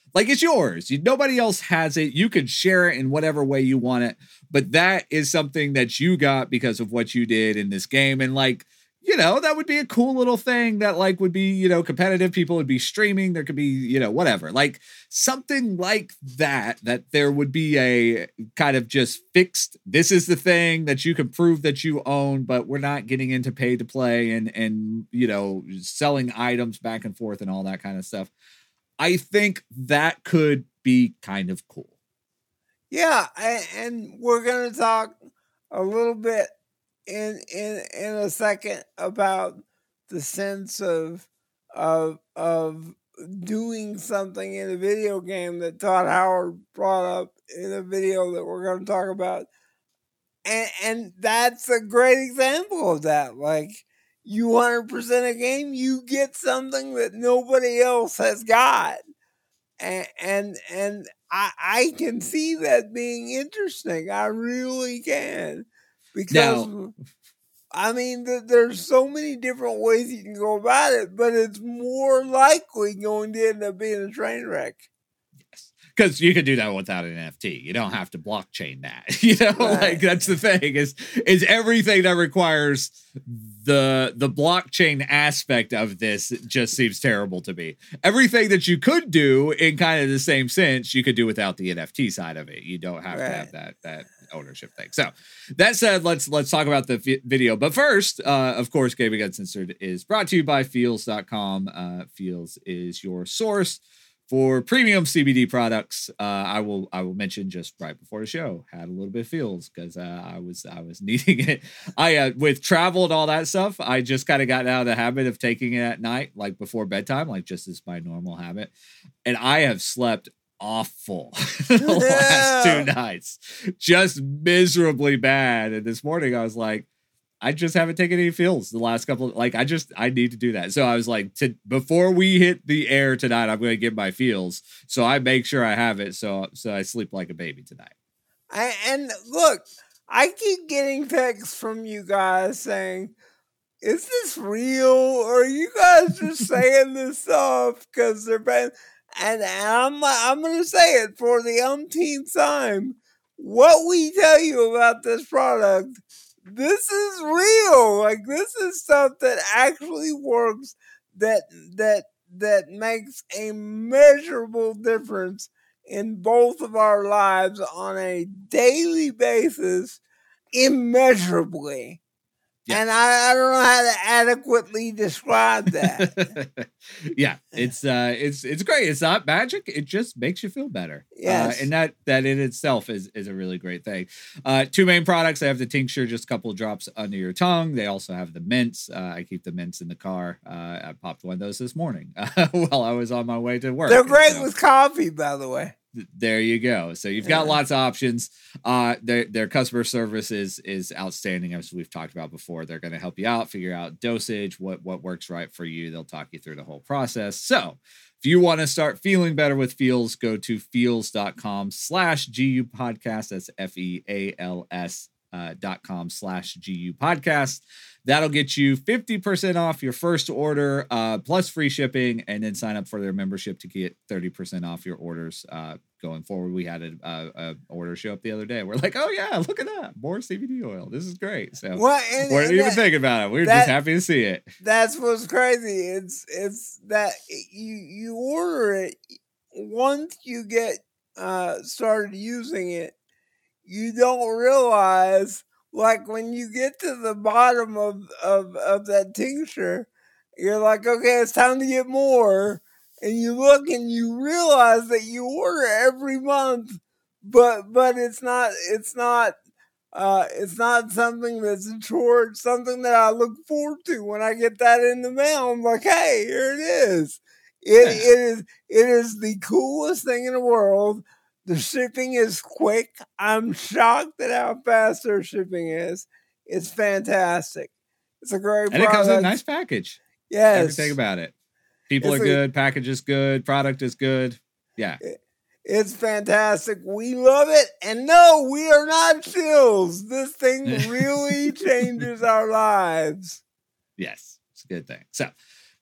Speaker 6: Like, it's yours. You, nobody else has it. You can share it in whatever way you want it. But that is something that you got because of what you did in this game. And like, you know, that would be a cool little thing that like would be, you know, competitive. People would be streaming. There could be, you know, whatever, like something like that, that there would be a kind of just fixed. This is the thing that you can prove that you own, but we're not getting into pay to play and, and, you know, selling items back and forth and all that kind of stuff. I think that could be kind of cool.
Speaker 1: Yeah, and we're going to talk a little bit in in in a second about the sense of of of doing something in a video game that Todd Howard brought up in a video that we're going to talk about. And and that's a great example of that. Like, you want to present a game, you get something that nobody else has got. And and, and I, I can see that being interesting. I really can. Because, now, I mean, th- there's so many different ways you can go about it, but it's more likely going to end up being a train wreck.
Speaker 6: Yes. Because you can do that without an N F T. You don't have to blockchain that. You know, right. Like, that's the thing is, is everything that requires the the blockchain aspect of this just seems terrible to me. Everything that you could do in kind of the same sense, you could do without the N F T side of it. You don't have right. to have that that ownership thing. So that said, let's let's talk about the vi- video. But first, uh, of course, Gaming Uncensored is brought to you by Feals dot com. Uh, Feals is your source for premium C B D products. uh, I will I will mention just right before the show, had a little bit of Feals because uh, I was I was needing it. I uh, with travel and all that stuff, I just kind of got out of the habit of taking it at night, like before bedtime, like just as my normal habit. And I have slept awful the last two nights, just miserably bad. And this morning I was like, I just haven't taken any Feals the last couple of, like, I just, I need to do that. So I was like, to, before we hit the air tonight, I'm going to get my Feals. So I make sure I have it. So, so I sleep like a baby tonight.
Speaker 1: I, and look, I keep getting texts from you guys saying, is this real? Or are you guys just saying this stuff because they're bad? And, and I'm, I'm going to say it for the umpteenth time. What we tell you about this product, this is real. Like, this is stuff that actually works, that that that makes a measurable difference in both of our lives on a daily basis, immeasurably. Yeah. And I, I don't know how to adequately describe that.
Speaker 6: Yeah, it's uh, it's it's great. It's not magic. It just makes you feel better.
Speaker 1: Yes.
Speaker 6: Uh, and that that in itself is is a really great thing. Uh, two main products. I have the tincture, just a couple of drops under your tongue. They also have the mints. Uh, I keep the mints in the car. Uh, I popped one of those this morning uh, while I was on my way to work.
Speaker 1: They're great
Speaker 6: so,
Speaker 1: with coffee, by the way.
Speaker 6: There you go. So you've got yeah. lots of options. Uh, their their customer service is is outstanding, as we've talked about before. They're going to help you out, figure out dosage, what what works right for you. They'll talk you through the whole process. So if you want to start feeling better with Feals, go to feals dot com slash G U podcast. That's F E A L S uh, dot com slash G U podcast. That'll get you fifty percent off your first order, uh, plus free shipping, and then sign up for their membership to get thirty percent off your orders uh, going forward. We had a, a, a order show up the other day. We're like, oh yeah, look at that, more C B D oil. This is great. So
Speaker 1: well, and,
Speaker 6: we're not even
Speaker 1: that,
Speaker 6: thinking about it. We're
Speaker 1: that,
Speaker 6: just happy to see it.
Speaker 1: That's what's crazy. It's it's that you you order it once you get uh, started using it, you don't realize. Like, when you get to the bottom of, of, of that tincture, you're like, okay, it's time to get more. And you look and you realize that you order every month, but but it's not it's not uh, it's not something that's a chore. It's something that I look forward to when I get that in the mail. I'm like, hey, here it is. It yeah. it is it is the coolest thing in the world. The shipping is quick. I'm shocked at how fast their shipping is. It's fantastic. It's a great
Speaker 6: and
Speaker 1: product.
Speaker 6: it comes in a nice package.
Speaker 1: Yes.
Speaker 6: Everything about it. People it's are a, good. Package is good. Product is good. Yeah.
Speaker 1: It, it's fantastic. We love it. And no, we are not chills. This thing really changes our lives.
Speaker 6: Yes. It's a good thing. So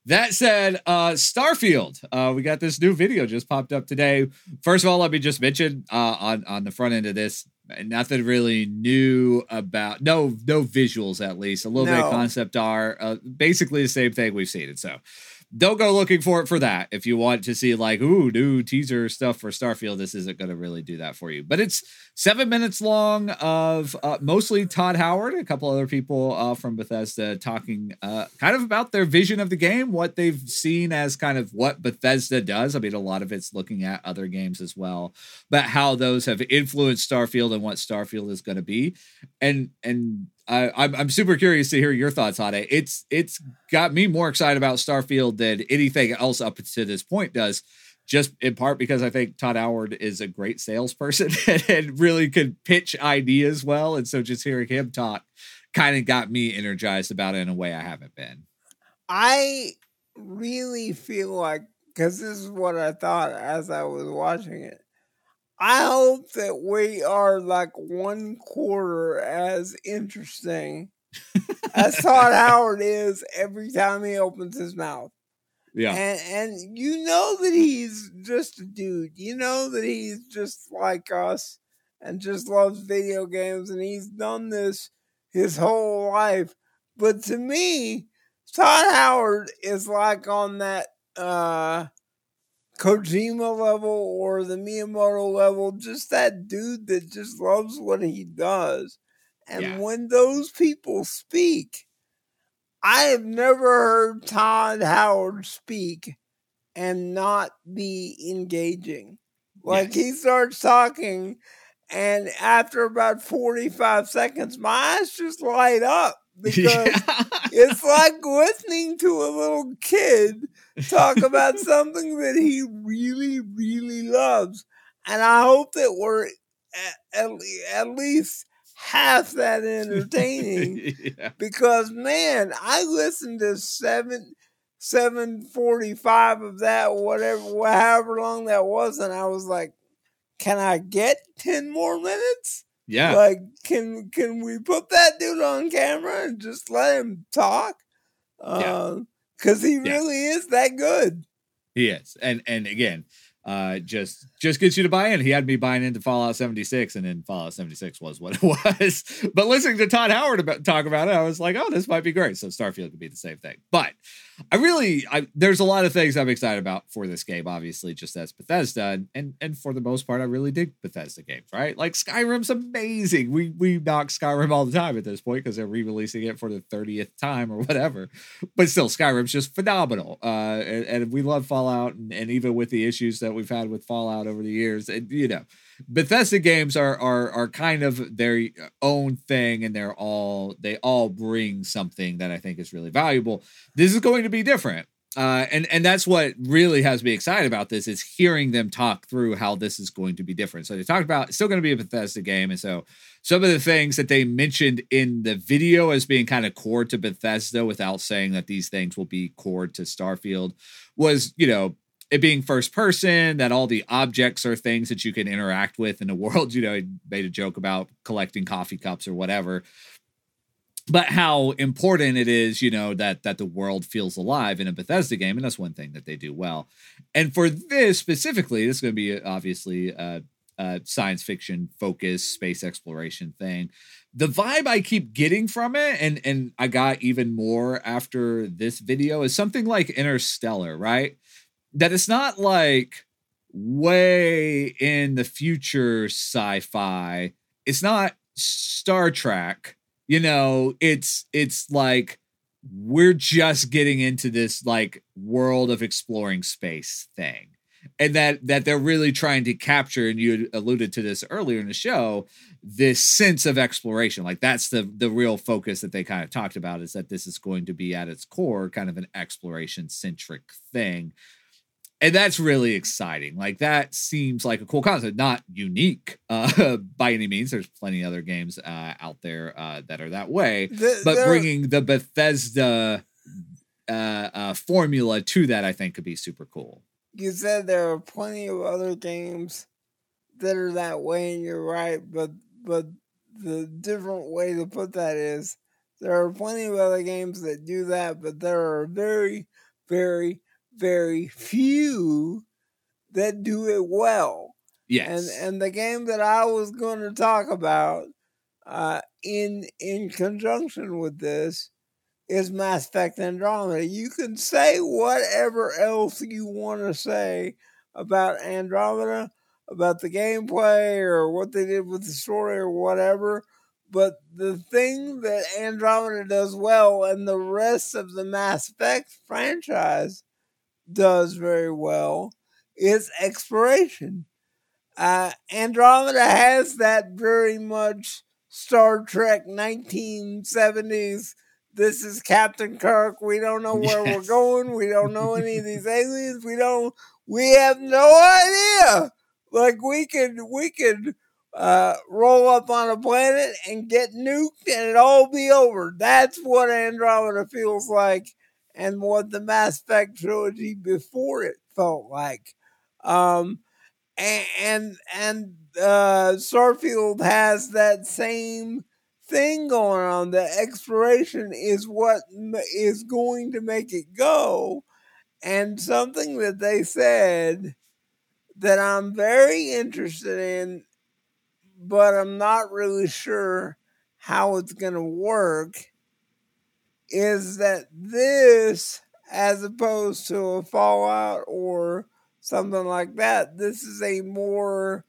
Speaker 6: That said, uh, Starfield, uh, we got this new video just popped up today. First of all, let me just mention uh, on, on the front end of this, nothing really new about, no no visuals at least, a little
Speaker 1: No.
Speaker 6: bit of concept art, uh, basically the same thing we've seen. And so don't go looking for it for that. If you want to see like, ooh, new teaser stuff for Starfield, this isn't going to really do that for you. But it's seven minutes long of uh, mostly Todd Howard, a couple other people uh, from Bethesda talking uh, kind of about their vision of the game, what they've seen as kind of what Bethesda does. I mean, a lot of it's looking at other games as well, but how those have influenced Starfield and what Starfield is going to be. And, and, I, I'm I'm super curious to hear your thoughts on it. It's it's got me more excited about Starfield than anything else up to this point does, just in part because I think Todd Howard is a great salesperson and, and really could pitch ideas well. And so just hearing him talk kind of got me energized about it in a way I haven't been.
Speaker 1: I really feel like, because this is what I thought as I was watching it, I hope that we are like one quarter as interesting as Todd Howard is every time he opens his mouth.
Speaker 6: Yeah.
Speaker 1: And and you know that he's just a dude. You know that he's just like us and just loves video games, and he's done this his whole life. But to me, Todd Howard is like on that uh Kojima level or the Miyamoto level, just that dude that just loves what he does. And
Speaker 6: Yeah.
Speaker 1: when those people speak, I have never heard Todd Howard speak and not be engaging. Like,
Speaker 6: Yes.
Speaker 1: he starts talking, and after about forty-five seconds, my eyes just light up because
Speaker 6: Yeah.
Speaker 1: it's like listening to a little kid talk about something that he really, really loves. And I hope that we're at, at, at least half that entertaining.
Speaker 6: Yeah.
Speaker 1: Because, man, I listened to seven, seven forty-five of that, whatever, however long that was, and I was like, can I get ten more minutes?
Speaker 6: Yeah.
Speaker 1: Like, can can we put that dude on camera and just let him talk?
Speaker 6: Yeah.
Speaker 1: Because he
Speaker 6: Yeah.
Speaker 1: really is that good.
Speaker 6: He is. And and again, uh, just just gets you to buy in. He had me buying into Fallout seventy-six, and then Fallout seventy-six was what it was. But listening to Todd Howard about, talk about it, I was like, oh, this might be great. So Starfield could be the same thing. But I really, I, there's a lot of things I'm excited about for this game, obviously, just as Bethesda. And, and and for the most part, I really dig Bethesda games, right? Like Skyrim's amazing. We we knock Skyrim all the time at this point because they're re-releasing it for the thirtieth time or whatever. But still, Skyrim's just phenomenal. Uh, and, and we love Fallout, and, and even with the issues that we've had with Fallout over the years, and you know, Bethesda games are are are kind of their own thing, and they're all they all bring something that I think is really valuable. This is going to be different, uh, and and that's what really has me excited about this is hearing them talk through how this is going to be different. So they talked about it's still going to be a Bethesda game, and so some of the things that they mentioned in the video as being kind of core to Bethesda, without saying that these things will be core to Starfield, was you know. It being first person, that all the objects are things that you can interact with in the world. You know, he made a joke about collecting coffee cups or whatever, but how important it is, you know, that that the world feels alive in a Bethesda game. And that's one thing that they do well. And for this specifically, this is going to be obviously a, a science fiction focused space exploration thing. The vibe I keep getting from it, and, and I got even more after this video, is something like Interstellar, right? That it's not like way in the future sci-fi. It's not Star Trek, you know, it's it's like we're just getting into this like world of exploring space thing. And that that they're really trying to capture, and you alluded to this earlier in the show, this sense of exploration. Like that's the the real focus that they kind of talked about, is that this is going to be at its core kind of an exploration centric thing. And that's really exciting. Like that seems like a cool concept, not unique uh, by any means. There's plenty of other games uh, out there uh, that are that way,
Speaker 1: The-
Speaker 6: but
Speaker 1: there-
Speaker 6: bringing the Bethesda uh, uh, formula to that, I think could be super cool.
Speaker 1: You said there are plenty of other games that are that way, and you're right. But but the different way to put that is there are plenty of other games that do that, but there are very very, very few that do it well.
Speaker 6: Yes.
Speaker 1: And and the game that I was going to talk about uh, in in conjunction with this is Mass Effect Andromeda. You can say whatever else you want to say about Andromeda, about the gameplay or what they did with the story or whatever, but the thing that Andromeda does well and the rest of the Mass Effect franchise does very well is exploration. Uh, Andromeda has that very much Star Trek nineteen seventies. This is Captain Kirk. We don't know where
Speaker 6: Yes.
Speaker 1: we're going. We don't know any of these aliens. We don't. We have no idea. Like we could, we could uh, roll up on a planet and get nuked, and it all be over. That's what Andromeda feels like, and what the Mass Effect trilogy before it felt like. Um, and and, and uh, Starfield has that same thing going on. The exploration is what is going to make it go. And something that they said that I'm very interested in, but I'm not really sure how it's going to work, is that this, as opposed to a Fallout or something like that, this is a more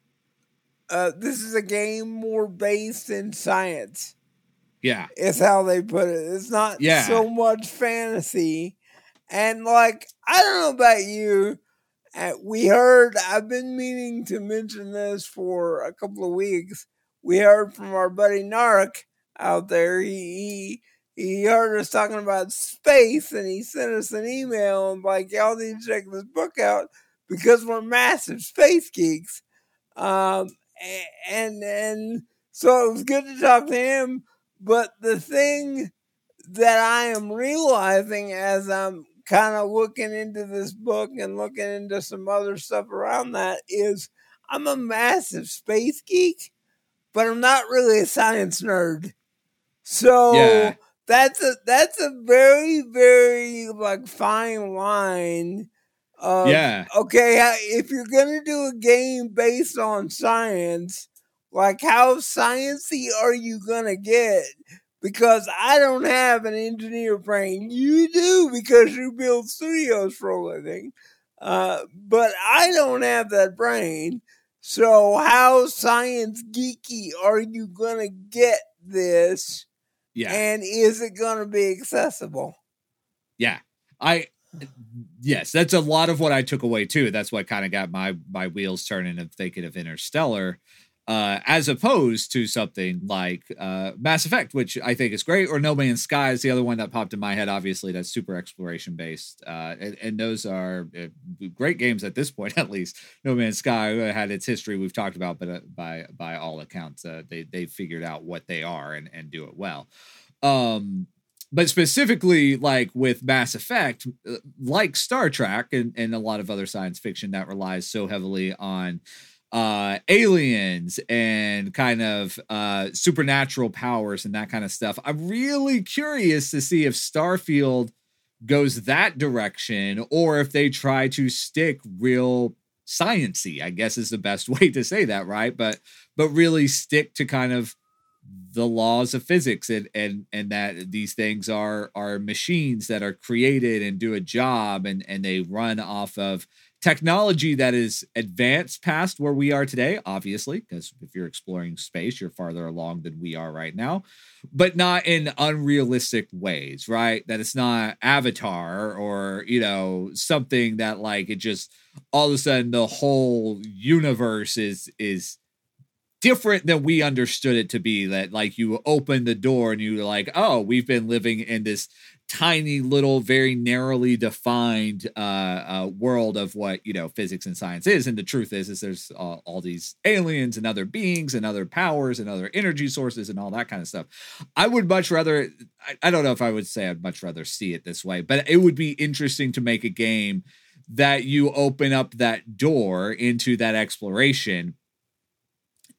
Speaker 1: Uh, this is a game more based in science.
Speaker 6: Yeah.
Speaker 1: Is how they put it. It's not
Speaker 6: Yeah.
Speaker 1: so much fantasy. And like, I don't know about you. Uh, we heard, I've been meaning to mention this for a couple of weeks. We heard from our buddy Nark out there. He, he, he heard us talking about space and he sent us an email and like, y'all need to check this book out because we're massive space geeks. Um, and and so it was good to talk to him. But the thing that I am realizing as I'm kind of looking into this book and looking into some other stuff around that is I'm a massive space geek, but I'm not really a science nerd. So
Speaker 6: Yeah.
Speaker 1: that's a that's a very, very like fine line. Uh,
Speaker 6: Yeah.
Speaker 1: Okay, if you're gonna do a game based on science, like how sciencey are you gonna get? Because I don't have an engineer brain. You do because you build studios for a living. Uh, but I don't have that brain. So how science geeky are you gonna get this?
Speaker 6: Yeah.
Speaker 1: And is it gonna be accessible?
Speaker 6: Yeah. I yes, that's a lot of what I took away too. That's what kind of got my my wheels turning of thinking of Interstellar, uh, as opposed to something like uh, Mass Effect, which I think is great, or No Man's Sky is the other one that popped in my head. Obviously, that's super exploration based, uh, and, and those are uh, great games at this point. At least No Man's Sky had its history we've talked about, but uh, by by all accounts, uh, they they figured out what they are and and do it well. Um, But specifically, like with Mass Effect, like Star Trek and, and a lot of other science fiction that relies so heavily on uh, aliens and kind of uh, supernatural powers and that kind of stuff, I'm really curious to see if Starfield goes that direction or if they try to stick real science-y, I guess is the best way to say that, right? But but really stick to kind of the laws of physics and and and that these things are are machines that are created and do a job and and they run off of technology that is advanced past where we are today, obviously, because if you're exploring space, you're farther along than we are right now, but not in unrealistic ways, right? That it's not Avatar or, you know, something that like it just all of a sudden the whole universe is is different than we understood it to be, that like you open the door and you're like, oh, we've been living in this tiny little, very narrowly defined uh, uh, world of what, you know, physics and science is. And the truth is, is there's uh, all these aliens and other beings and other powers and other energy sources and all that kind of stuff. I would much rather, I, I don't know if I would say I'd much rather see it this way, but it would be interesting to make a game that you open up that door into that exploration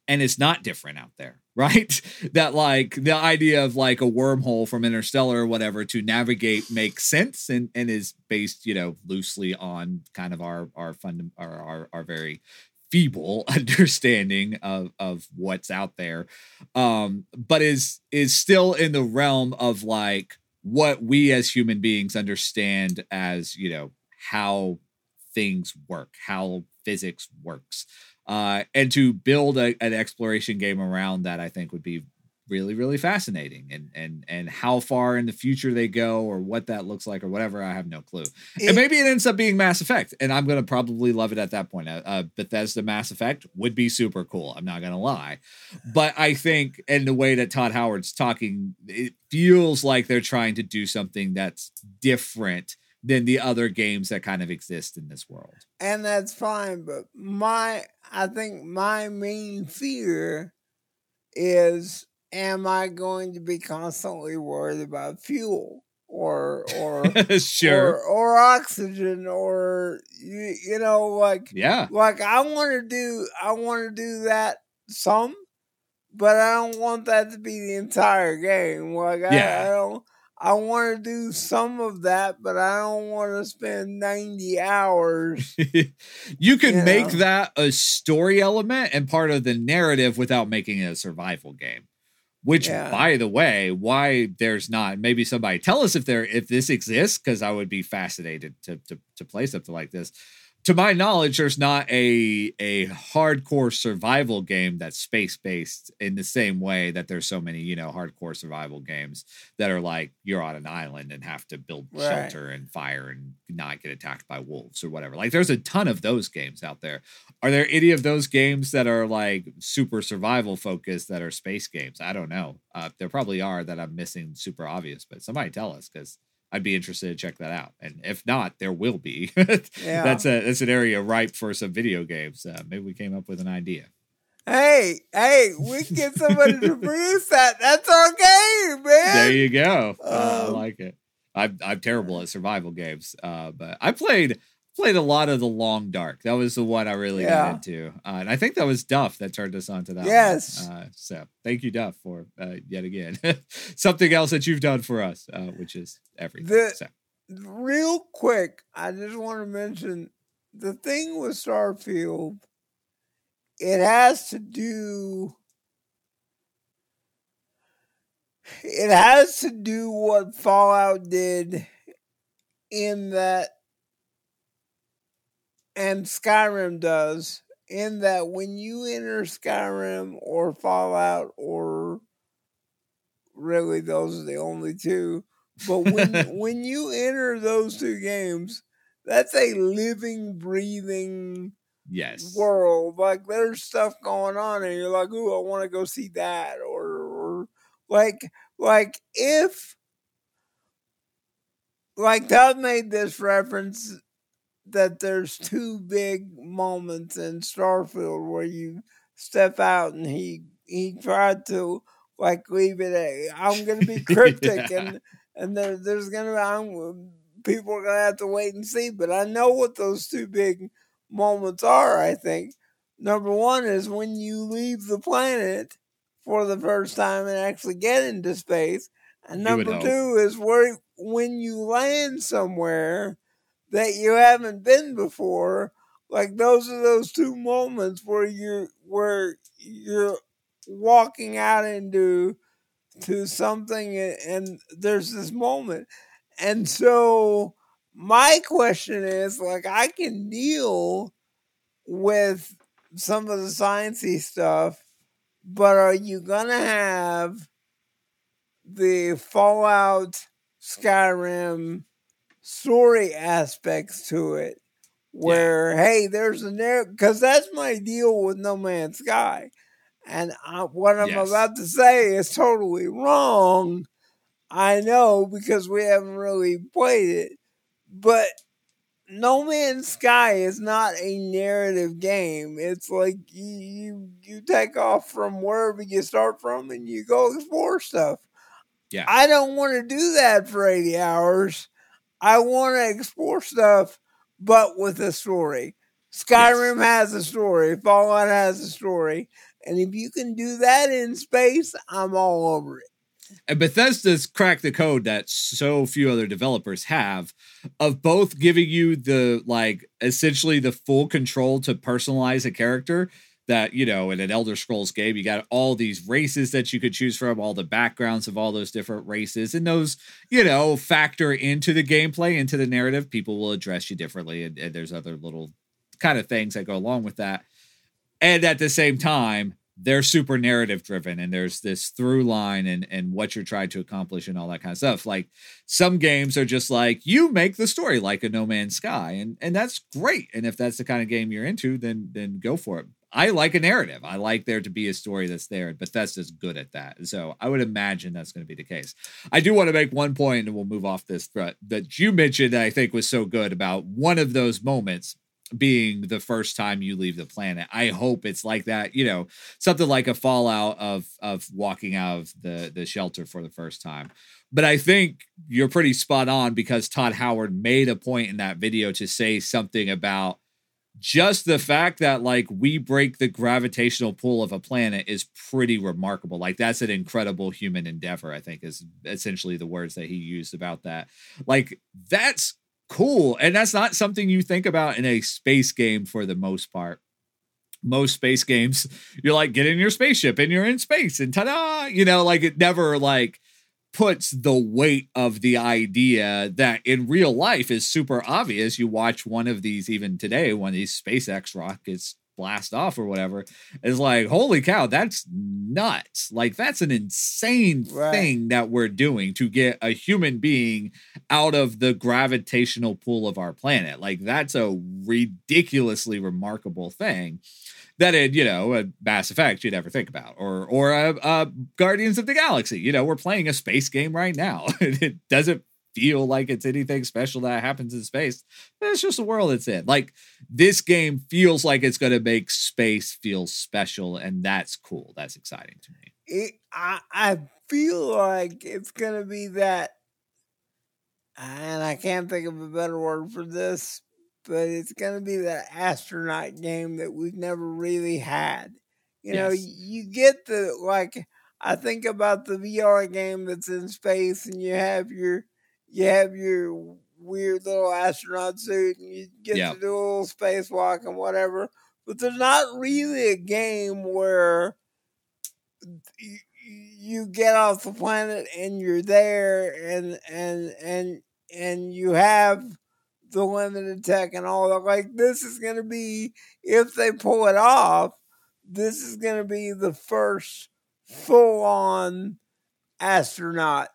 Speaker 6: and it's not different out there, right? That like the idea of like a wormhole from Interstellar or whatever to navigate makes sense and, and is based, you know, loosely on kind of our, our fund, our, our, our very feeble understanding of, of what's out there. Um, but is, is still in the realm of like what we as human beings understand as, you know, how things work, how physics works. Uh, and to build a, an exploration game around that, I think would be really, really fascinating. And and and how far in the future they go or what that looks like or whatever, I have no clue. It, and maybe it ends up being Mass Effect, and I'm going to probably love it at that point. Uh, uh, Bethesda Mass Effect would be super cool. I'm not going to lie. But I think in the way that Todd Howard's talking, it feels like they're trying to do something that's different than the other games that kind of exist in this world.
Speaker 1: And that's fine, but my, I think my main fear is, am I going to be constantly worried about fuel or, or,
Speaker 6: sure.
Speaker 1: or, or oxygen or, you, you know, like,
Speaker 6: yeah,
Speaker 1: like I want to do, I want to do that some, but I don't want that to be the entire game. Like,
Speaker 6: yeah.
Speaker 1: I, I don't, I want to do some of that, but I don't want to spend ninety hours.
Speaker 6: You can
Speaker 1: you
Speaker 6: make
Speaker 1: know?
Speaker 6: that a story element and part of the narrative without making it a survival game. Which,
Speaker 1: yeah.
Speaker 6: by the way, why there's not, maybe somebody tell us if there if this exists, because I would be fascinated to, to to play something like this. To my knowledge, there's not a a hardcore survival game that's space-based in the same way that there's so many, you know, hardcore survival games that are like you're on an island and have to build
Speaker 1: right.
Speaker 6: shelter and fire and not get attacked by wolves or whatever. Like there's a ton of those games out there. Are there any of those games that are like super survival focused that are space games? I don't know. Uh, there probably are that I'm missing super obvious, but somebody tell us because I'd be interested to check that out. And if not, there will be. yeah. That's a that's an area ripe for some video games. Uh, maybe we came up with an idea.
Speaker 1: Hey, hey, we can get somebody to produce that. That's our game, man.
Speaker 6: There you go.
Speaker 1: Um,
Speaker 6: uh, I like it. I'm I'm terrible at survival games, uh, but I played played a lot of The Long Dark. That was the one I really
Speaker 1: yeah.
Speaker 6: got into, uh, and I think that was Duff that turned us on to that.
Speaker 1: Yes.
Speaker 6: Uh, so thank you, Duff, for uh, yet again something else that you've done for us, uh, which is everything.
Speaker 1: The,
Speaker 6: so.
Speaker 1: Real quick, I just want to mention the thing with Starfield. It has to do. It has to do what Fallout did in that. And Skyrim does, in that when you enter Skyrim or Fallout, or really those are the only two, but when when you enter those two games, that's a living, breathing
Speaker 6: yes.
Speaker 1: world. Like there's stuff going on, and you're like, "Ooh, I want to go see that," or, or like like if like Todd made this reference. That there's two big moments in Starfield where you step out and he he tried to like leave it a I'm gonna be cryptic yeah. and and there, there's gonna be I'm, people are gonna have to wait and see, but I know what those two big moments are. I think number one is when you leave the planet for the first time and actually get into space, and number two is where when you land somewhere that you haven't been before. Like those are those two moments where you're where you're walking out into to something and, and there's this moment. And so my question is, like, I can deal with some of the sciencey stuff, but are you gonna have the Fallout, Skyrim story aspects to it where yeah. hey there's a narrative, because that's my deal with No Man's Sky, and I, what I'm yes. about to say is totally wrong, I know, because we haven't really played it, but No Man's Sky is not a narrative game. It's like you you, you take off from wherever you start from and you go explore stuff.
Speaker 6: Yeah,
Speaker 1: I don't want to do that for eighty hours. I want to explore stuff, but with a story. Skyrim yes. has a story. Fallout has a story. And if you can do that in space, I'm all over it.
Speaker 6: And Bethesda's cracked the code that so few other developers have of both giving you the, like, essentially the full control to personalize a character that, you know, in an Elder Scrolls game, you got all these races that you could choose from, all the backgrounds of all those different races, and those, you know, factor into the gameplay, into the narrative. People will address you differently, and, and there's other little kind of things that go along with that. And at the same time, they're super narrative driven, and there's this through line and, and what you're trying to accomplish and all that kind of stuff. Like, some games are just like, you make the story like a No Man's Sky, and, and that's great. And if that's the kind of game you're into, then, then go for it. I like a narrative. I like there to be a story that's there, and Bethesda's good at that. And so I would imagine that's going to be the case. I do want to make one point, and we'll move off this threat that you mentioned that I think was so good about one of those moments being the first time you leave the planet. I hope it's like that, you know, something like a fallout of of walking out of the the shelter for the first time. But I think you're pretty spot on, because Todd Howard made a point in that video to say something about just the fact that, like, we break the gravitational pull of a planet is pretty remarkable. Like, that's an incredible human endeavor, I think, is essentially the words that he used about that. Like, that's cool. And that's not something you think about in a space game for the most part. Most space games, you're like, get in your spaceship and you're in space and ta-da, you know, like, it never like puts the weight of the idea that in real life is super obvious. You watch one of these, even today, one of these SpaceX rockets blast off or whatever, it's like, holy cow, that's nuts. Like, that's an insane
Speaker 1: Right.
Speaker 6: thing that we're doing to get a human being out of the gravitational pull of our planet. Like, that's a ridiculously remarkable thing that, in, you know, a Mass Effect you'd ever think about, or or a, a Guardians of the Galaxy. You know, we're playing a space game right now. It doesn't feel like it's anything special that happens in space. It's just the world it's in. Like, this game feels like it's going to make space feel special, and that's cool. That's exciting to me.
Speaker 1: It, I, I feel like it's going to be that, and I can't think of a better word for this, but it's going to be that astronaut game that we've never really had. You know,
Speaker 6: Yes.
Speaker 1: you get the, like, I think about the V R game that's in space, and you have your, you have your weird little astronaut suit, and you get
Speaker 6: Yeah.
Speaker 1: to do a little spacewalk and whatever. But there's not really a game where you, you get off the planet and you're there, and and and and you have the limited tech and all that. Like, this is going to be, if they pull it off, this is going to be the first full-on astronaut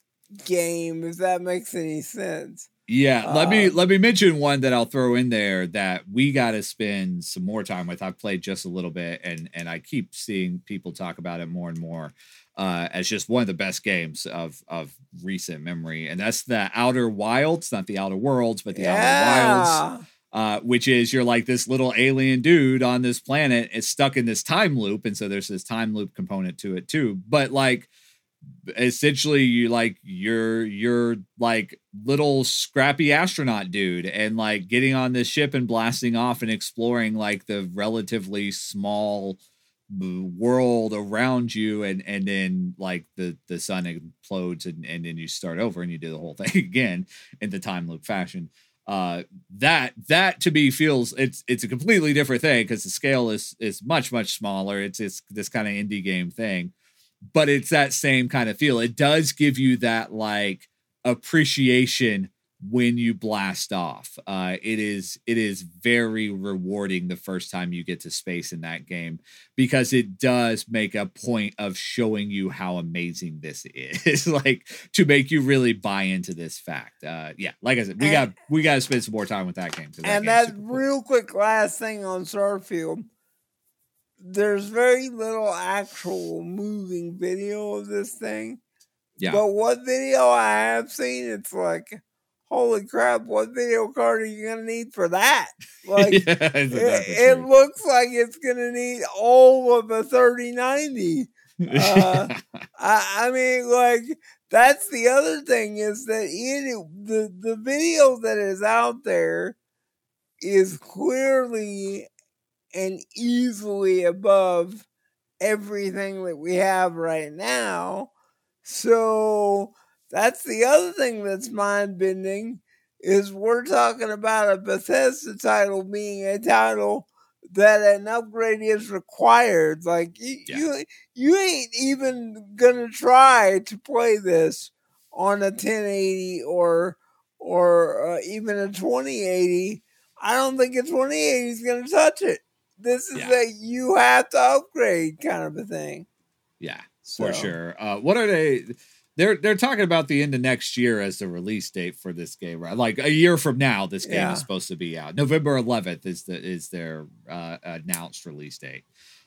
Speaker 1: game, if that makes any sense.
Speaker 6: Yeah, let me
Speaker 1: Um,
Speaker 6: let me mention one that I'll throw in there that we got to spend some more time with. I've played just a little bit, and and I keep seeing people talk about it more and more uh, as just one of the best games of of recent memory, and that's the Outer Wilds, not the Outer Worlds, but the Outer Wilds. Uh, which is, you're like this little alien dude on this planet. It's stuck in this time loop, and so there's this time loop component to it too. But like, essentially, you like you're you're like little scrappy astronaut dude, and like getting on this ship and blasting off and exploring like the relatively small world around you, and and then like the the sun implodes, and and then you start over and you do the whole thing again in the time loop fashion. Uh, that that to me feels it's it's a completely different thing, because the scale is is much much smaller. It's it's this kind of indie game thing, but it's that same kind of feel. It does give you that like appreciation when you blast off. Uh, it is it is very rewarding the first time you get to space in that game, because it does make a point of showing you how amazing this is, like to make you really buy into this fact. Uh, yeah, like I said, we got
Speaker 1: And-
Speaker 6: we got to spend some more time with that game. 'cause
Speaker 1: And
Speaker 6: game's
Speaker 1: that
Speaker 6: super cool.
Speaker 1: real quick last thing on Starfield, there's very little actual moving video of this thing.
Speaker 6: Yeah.
Speaker 1: But what video I have seen, it's like, holy crap, what video card are you going to need for that? Like,
Speaker 6: Yeah, that's
Speaker 1: it,
Speaker 6: exactly
Speaker 1: it
Speaker 6: true.
Speaker 1: looks like it's going to need all of a thirty ninety. Uh, I, I mean, like, that's the other thing, is that it, the, the video that is out there is clearly and easily above everything that we have right now. So that's the other thing that's mind-bending, is we're talking about a Bethesda title being a title that an upgrade is required. Like, you,
Speaker 6: Yeah.
Speaker 1: you, you ain't even gonna try to play this on a ten eighty or or uh, even a twenty eighty. I don't think a twenty eighty is gonna touch it. This is
Speaker 6: Yeah.
Speaker 1: a you have to upgrade kind of a thing.
Speaker 6: Yeah,
Speaker 1: So,
Speaker 6: for sure. Uh, what are they? They're they're talking about the end of next year as the release date for this game, right? Like a year from now, this game
Speaker 1: Yeah.
Speaker 6: is supposed to be out. November eleventh is the is their uh, announced release date.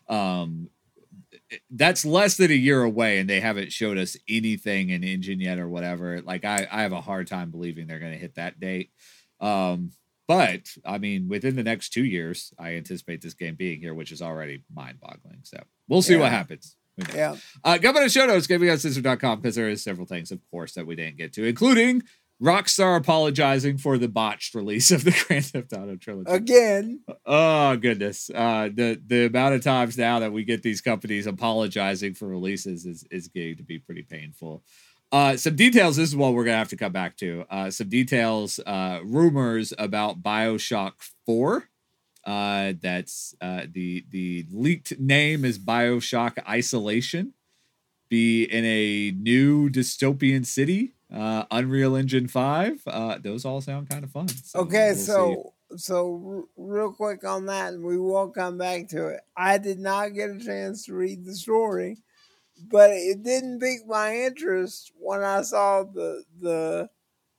Speaker 6: Um, that's less than a year away, and they haven't showed us anything in engine yet or whatever. Like I, I have a hard time believing they're going to hit that date. Um, but I mean, within the next two years, I anticipate this game being here, which is already mind-boggling. So we'll see
Speaker 1: Yeah.
Speaker 6: what happens. Who knows?
Speaker 1: Yeah.
Speaker 6: Uh, go by the show notes, gaming uncensored dot com, because there is several things, of course, that we didn't get to, including Rockstar apologizing for the botched release of the Grand Theft Auto trilogy.
Speaker 1: Again.
Speaker 6: Oh goodness. Uh the the amount of times now that we get these companies apologizing for releases is, is getting to be pretty painful. Uh some details, this is what we're gonna have to come back to. Uh some details, uh rumors about BioShock four. Uh that's uh the the leaked name is BioShock Isolation. Be in a new dystopian city. Uh, Unreal Engine five. Uh, those all sound kind of fun. So
Speaker 1: Okay,
Speaker 6: we'll
Speaker 1: so so r- real quick on that, and we will come back to it. I did not get a chance to read the story, but it didn't pique my interest when I saw the the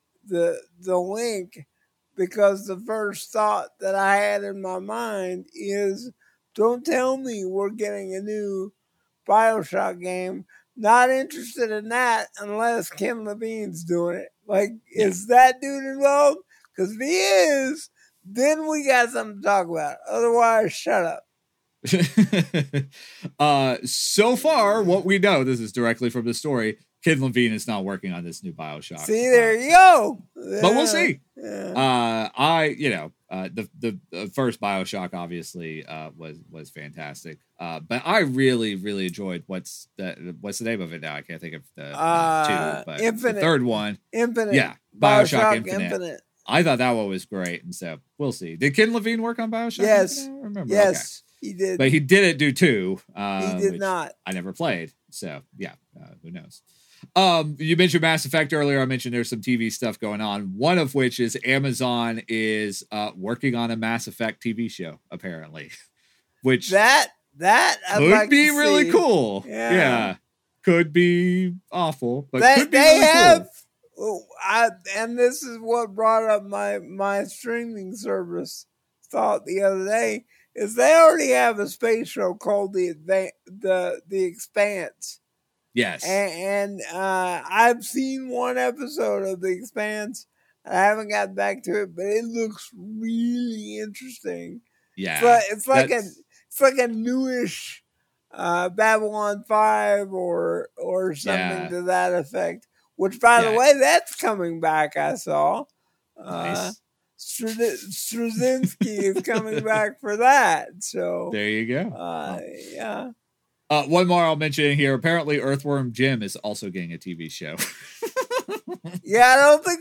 Speaker 1: the the link, because the first thought that I had in my mind is, don't tell me we're getting a new BioShock game. Not interested in that unless Ken Levine's doing it. Like,
Speaker 6: Yeah.
Speaker 1: is that dude involved? Because if he is, then we got something to talk about. Otherwise, shut up.
Speaker 6: uh, so far, what we know, this is directly from the story, Kid Levine is not working on this new BioShock.
Speaker 1: See, there you go.
Speaker 6: But we'll see.
Speaker 1: Yeah.
Speaker 6: Uh, I, you know, uh, the, the the first BioShock obviously uh, was was fantastic. Uh, but I really really enjoyed what's the what's the name of it now? I can't think of the uh,
Speaker 1: Uh,
Speaker 6: two, but
Speaker 1: Infinite.
Speaker 6: the third one,
Speaker 1: Infinite.
Speaker 6: yeah, BioShock,
Speaker 1: BioShock
Speaker 6: Infinite.
Speaker 1: Infinite.
Speaker 6: I thought that one was great, and so we'll see. Did Ken Levine work on BioShock?
Speaker 1: Yes.
Speaker 6: I don't remember.
Speaker 1: Yes, he did.
Speaker 6: Okay. But he didn't do two. Uh,
Speaker 1: he did
Speaker 6: which
Speaker 1: not.
Speaker 6: I never played, so yeah, uh, who knows? Um, you mentioned Mass Effect earlier. I mentioned there's some T V stuff going on. One of which is Amazon is uh, working on a Mass Effect T V show, apparently, which
Speaker 1: That that I'd
Speaker 6: could
Speaker 1: like
Speaker 6: be
Speaker 1: to
Speaker 6: really
Speaker 1: see.
Speaker 6: cool.
Speaker 1: Yeah.
Speaker 6: Yeah, could be awful, but
Speaker 1: They,
Speaker 6: could be
Speaker 1: they
Speaker 6: really
Speaker 1: have,
Speaker 6: cool.
Speaker 1: oh, I, and this is what brought up my my streaming service thought the other day, is they already have a space show called the Adva- the the Expanse,
Speaker 6: Yes,
Speaker 1: and, and uh, I've seen one episode of the Expanse. I haven't got back to it, but it looks really interesting.
Speaker 6: yeah.
Speaker 1: But it's like a
Speaker 6: That's-
Speaker 1: it's like a newish uh, Babylon five or or something
Speaker 6: Yeah.
Speaker 1: to that effect. Which, by
Speaker 6: Yeah.
Speaker 1: the way, that's coming back. I saw. Uh,
Speaker 6: Nice.
Speaker 1: Str- Straczynski is coming back for that. So,
Speaker 6: There you go.
Speaker 1: uh, yeah.
Speaker 6: Uh, one more I'll mention here. Apparently, Earthworm Jim is also getting a T V show.
Speaker 1: Yeah, I don't think.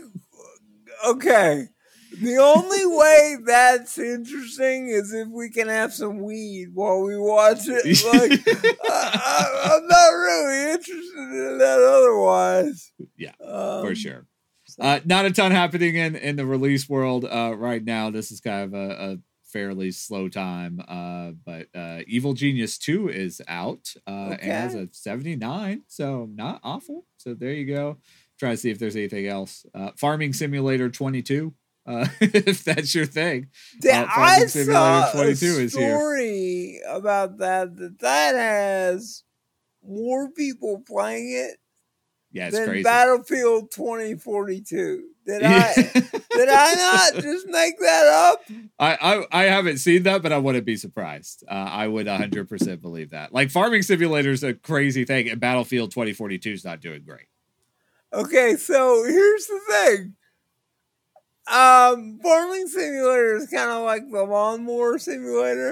Speaker 1: Okay. The only way that's interesting is if we can have some weed while we watch it. Like, I, I, I'm not really interested in that otherwise.
Speaker 6: Yeah,
Speaker 1: Um,
Speaker 6: for sure. Uh, not a ton happening in, in the release world uh, right now. This is kind of a, a fairly slow time. Uh, but uh, Evil Genius two is out uh,
Speaker 1: Okay.
Speaker 6: and has a seventy-nine, so not awful. So there you go. Try to see if there's anything else. Uh, Farming Simulator twenty-two, uh, if that's your thing.
Speaker 1: Yeah,
Speaker 6: Uh, Farming
Speaker 1: I
Speaker 6: Simulator
Speaker 1: saw a
Speaker 6: twenty-two is here.
Speaker 1: story about that, that that has more people playing it
Speaker 6: Yeah, it's
Speaker 1: than
Speaker 6: crazy.
Speaker 1: Battlefield twenty forty-two. Did I did I not just make that up?
Speaker 6: I, I I haven't seen that, but I wouldn't be surprised. Uh, I would one hundred percent believe that. Like, Farming Simulator is a crazy thing, and Battlefield twenty forty-two is not doing great.
Speaker 1: Okay, so here's the thing. Um, Farming Simulator is kind of like the lawnmower simulator,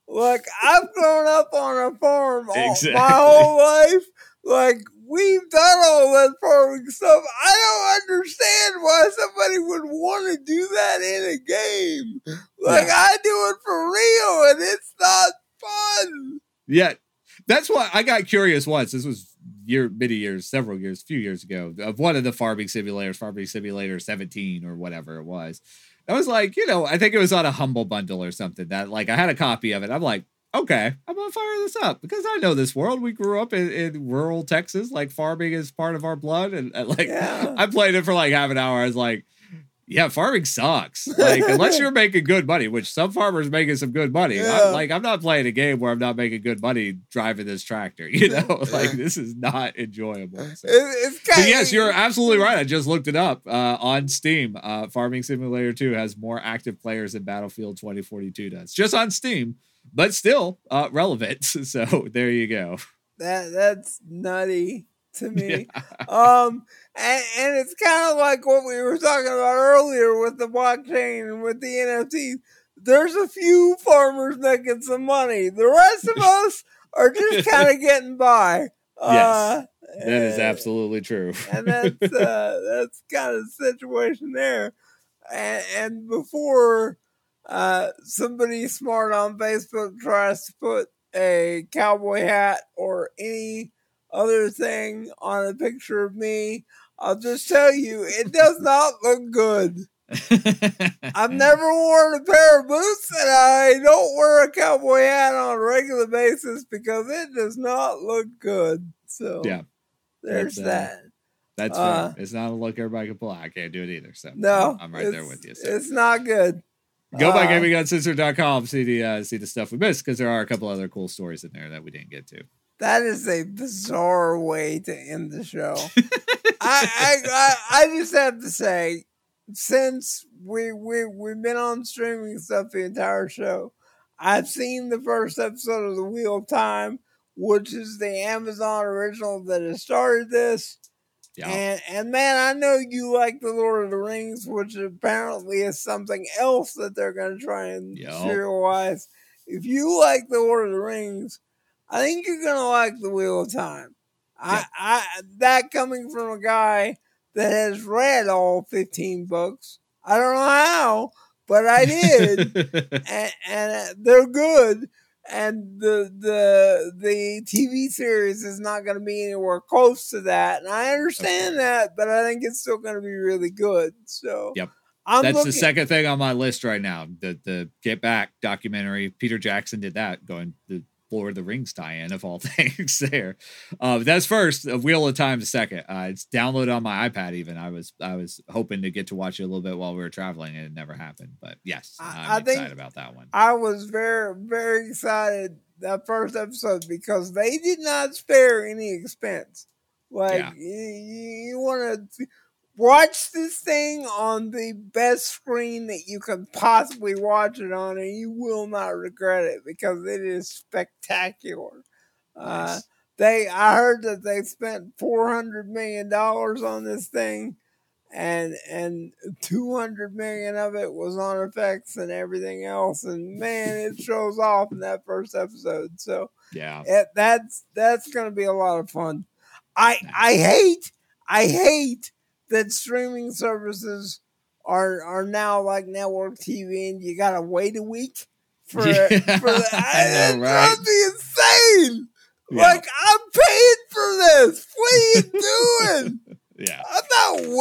Speaker 1: Like, I've grown up on a farm all,
Speaker 6: Exactly.
Speaker 1: my whole life. Like, we've done all that farming stuff. I don't understand why somebody would want to do that in a game. Like,
Speaker 6: Yeah.
Speaker 1: I do it for real, and it's not fun.
Speaker 6: Yeah, that's why I got curious once. This was year, many years, several years, a few years ago, of one of the farming simulators, Farming Simulator seventeen or whatever it was. I was like, you know, I think it was on a Humble Bundle or something that, like, I had a copy of it. I'm like, okay, I'm gonna fire this up because I know this world. We grew up in, in rural Texas, like farming is part of our blood, and, and like
Speaker 1: Yeah.
Speaker 6: I played it for like half an hour. I was like, yeah, farming sucks. Like, unless you're making good money, which some farmers making some good money.
Speaker 1: Yeah.
Speaker 6: I'm, like, I'm not playing a game where I'm not making good money driving this tractor. You know, like this is not enjoyable. So.
Speaker 1: It, it's kind
Speaker 6: But yes, you're absolutely right. I just looked it up uh, on Steam. Uh, Farming Simulator two has more active players than Battlefield twenty forty-two does, just on Steam, but still uh, relevant. So there you go.
Speaker 1: That that's nutty to me. Um, and, and it's kind of like what we were talking about earlier with the blockchain and with the N F Ts. There's a few farmers making some money. The rest of us are just kind of getting by. Uh,
Speaker 6: That is absolutely true.
Speaker 1: and that's uh, that's kind of the situation there. And, and before uh, somebody smart on Facebook tries to put a cowboy hat or any other thing on a picture of me, I'll just tell you, it does not look good. I've never worn a pair of boots, and I don't wear a cowboy hat on a regular basis because it does not look good. So
Speaker 6: Yeah,
Speaker 1: there's
Speaker 6: that's, uh,
Speaker 1: that.
Speaker 6: that's
Speaker 1: Uh,
Speaker 6: fair. It's not a look everybody can pull out. I can't do it either. So
Speaker 1: No,
Speaker 6: I'm right there
Speaker 1: it's-
Speaker 6: with you. So.
Speaker 1: It's not good.
Speaker 6: Go by
Speaker 1: Uh,
Speaker 6: gaming uncensored dot com, see the uh, see the stuff we missed because there are a couple other cool stories in there that we didn't get to.
Speaker 1: That is a bizarre way to end the show. I, I I I just have to say, since we we we've been on streaming stuff the entire show, I've seen the first episode of The Wheel of Time, which is the Amazon original that has started this.
Speaker 6: Yeah,
Speaker 1: And and man, I know you like the Lord of the Rings, which apparently is something else that they're going to try and
Speaker 6: Yep.
Speaker 1: serialize. If you like the Lord of the Rings, I think you're going to like the Wheel of Time.
Speaker 6: Yep.
Speaker 1: I, I that coming from a guy that has read all fifteen books. I don't know how, but I did, and, and they're good. And the the the T V series is not going to be anywhere close to that, and I understand that, but I think it's still going to be really good. So,
Speaker 6: Yep.
Speaker 1: I'm
Speaker 6: That's
Speaker 1: looking,
Speaker 6: the second thing on my list right now. The the Get Back documentary. Peter Jackson did that, going the Lord of the Rings tie-in of all things there. Uh, that's first. A Wheel of Time second. Uh, it's downloaded on my iPad even. I was I was hoping to get to watch it a little bit while we were traveling and it never happened. But yes,
Speaker 1: I-
Speaker 6: I'm
Speaker 1: I think-
Speaker 6: excited about that one.
Speaker 1: I was very very excited that first episode because they did not spare any expense. Like
Speaker 6: Yeah.
Speaker 1: you, you, you want to watch this thing on the best screen that you can possibly watch it on, and you will not regret it because it is spectacular. Uh,
Speaker 6: Nice.
Speaker 1: they, I heard that they spent four hundred million dollars on this thing, and and two hundred million of it was on effects and everything else. And man, it shows off in that first episode. So
Speaker 6: Yeah.
Speaker 1: it, that's that's going to be a lot of fun. I I hate I hate that streaming services are are now like network T V, and you gotta wait a week for
Speaker 6: Yeah,
Speaker 1: for the,
Speaker 6: I know,
Speaker 1: it
Speaker 6: right?
Speaker 1: drives me insane.
Speaker 6: Yeah.
Speaker 1: Like, I'm paying for this. What are you doing?
Speaker 6: Yeah.
Speaker 1: I'm not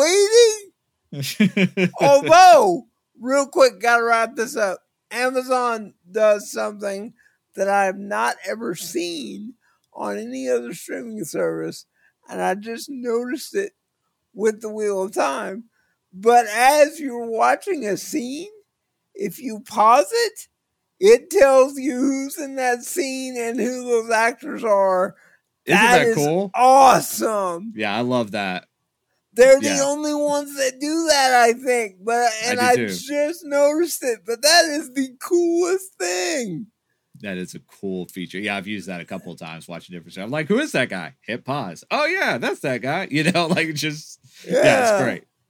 Speaker 1: waiting. Although, real quick, gotta wrap this up. Amazon does something that I have not ever seen on any other streaming service, and I just noticed it with the Wheel of Time. But as you're watching a scene, if you pause it, it tells you who's in that scene and who those actors are.
Speaker 6: Isn't that
Speaker 1: is
Speaker 6: cool?
Speaker 1: Awesome.
Speaker 6: Yeah, I love that.
Speaker 1: They're
Speaker 6: Yeah.
Speaker 1: the only ones that do that, I think. But and
Speaker 6: do
Speaker 1: I,
Speaker 6: too.
Speaker 1: just noticed it. But that is the coolest thing.
Speaker 6: That is a cool feature. Yeah, I've used that a couple of times watching different stuff. I'm like, who is that guy? Hit pause. Oh yeah, that's that guy. You know, like just yeah,
Speaker 1: Yeah.
Speaker 6: it's great.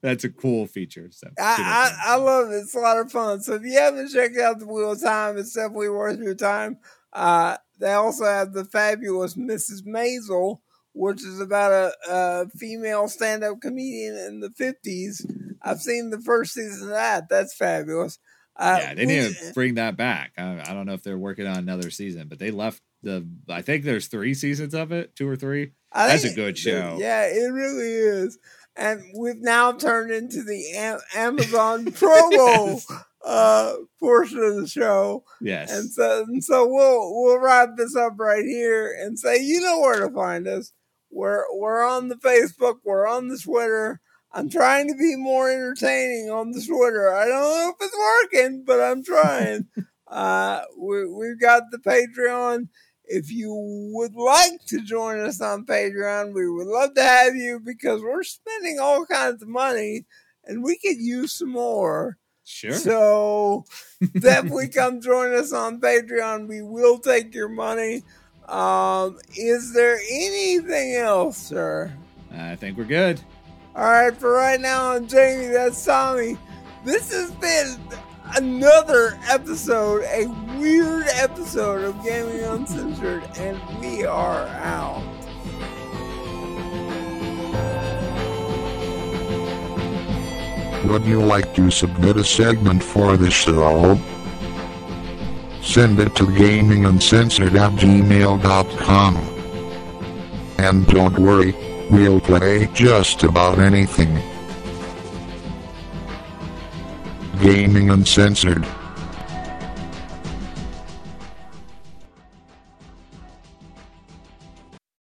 Speaker 6: that's a cool feature. So
Speaker 1: I, I, I love it. It's a lot of fun. So if you haven't checked out the Wheel of Time, it's definitely worth your time. Uh, they also have the fabulous Missus Maisel, which is about a, a female stand-up comedian in the fifties. I've seen the first season of that. That's fabulous. Uh,
Speaker 6: yeah, they need to bring that back. I, I don't know if they're working on another season, but they left the. I think there's three seasons of it, two or three.
Speaker 1: I
Speaker 6: That's
Speaker 1: think
Speaker 6: a good show.
Speaker 1: Yeah, it really is. And we've now turned into the Am- Amazon promo uh, portion of the show.
Speaker 6: Yes.
Speaker 1: And so, and so we'll we'll wrap this up right here and say, you know where to find us. We're we're on the Facebook. We're on the Twitter. I'm trying to be more entertaining on the Twitter. I don't know if it's working, but I'm trying. uh, we, we've got the Patreon. If you would like to join us on Patreon, we would love to have you because we're spending all kinds of money and we could use some more.
Speaker 6: Sure.
Speaker 1: So definitely come join us on Patreon. We will take your money. Um, is there anything else, sir?
Speaker 6: I think we're good.
Speaker 1: All right, for right now, I'm Jamie. That's Tommy. This has been another episode, a weird episode of Gaming Uncensored, and we are out.
Speaker 7: Would you like to submit a segment for the show? Send it to gaming uncensored at gmail dot com. And don't worry, we'll play just about anything. Gaming Uncensored.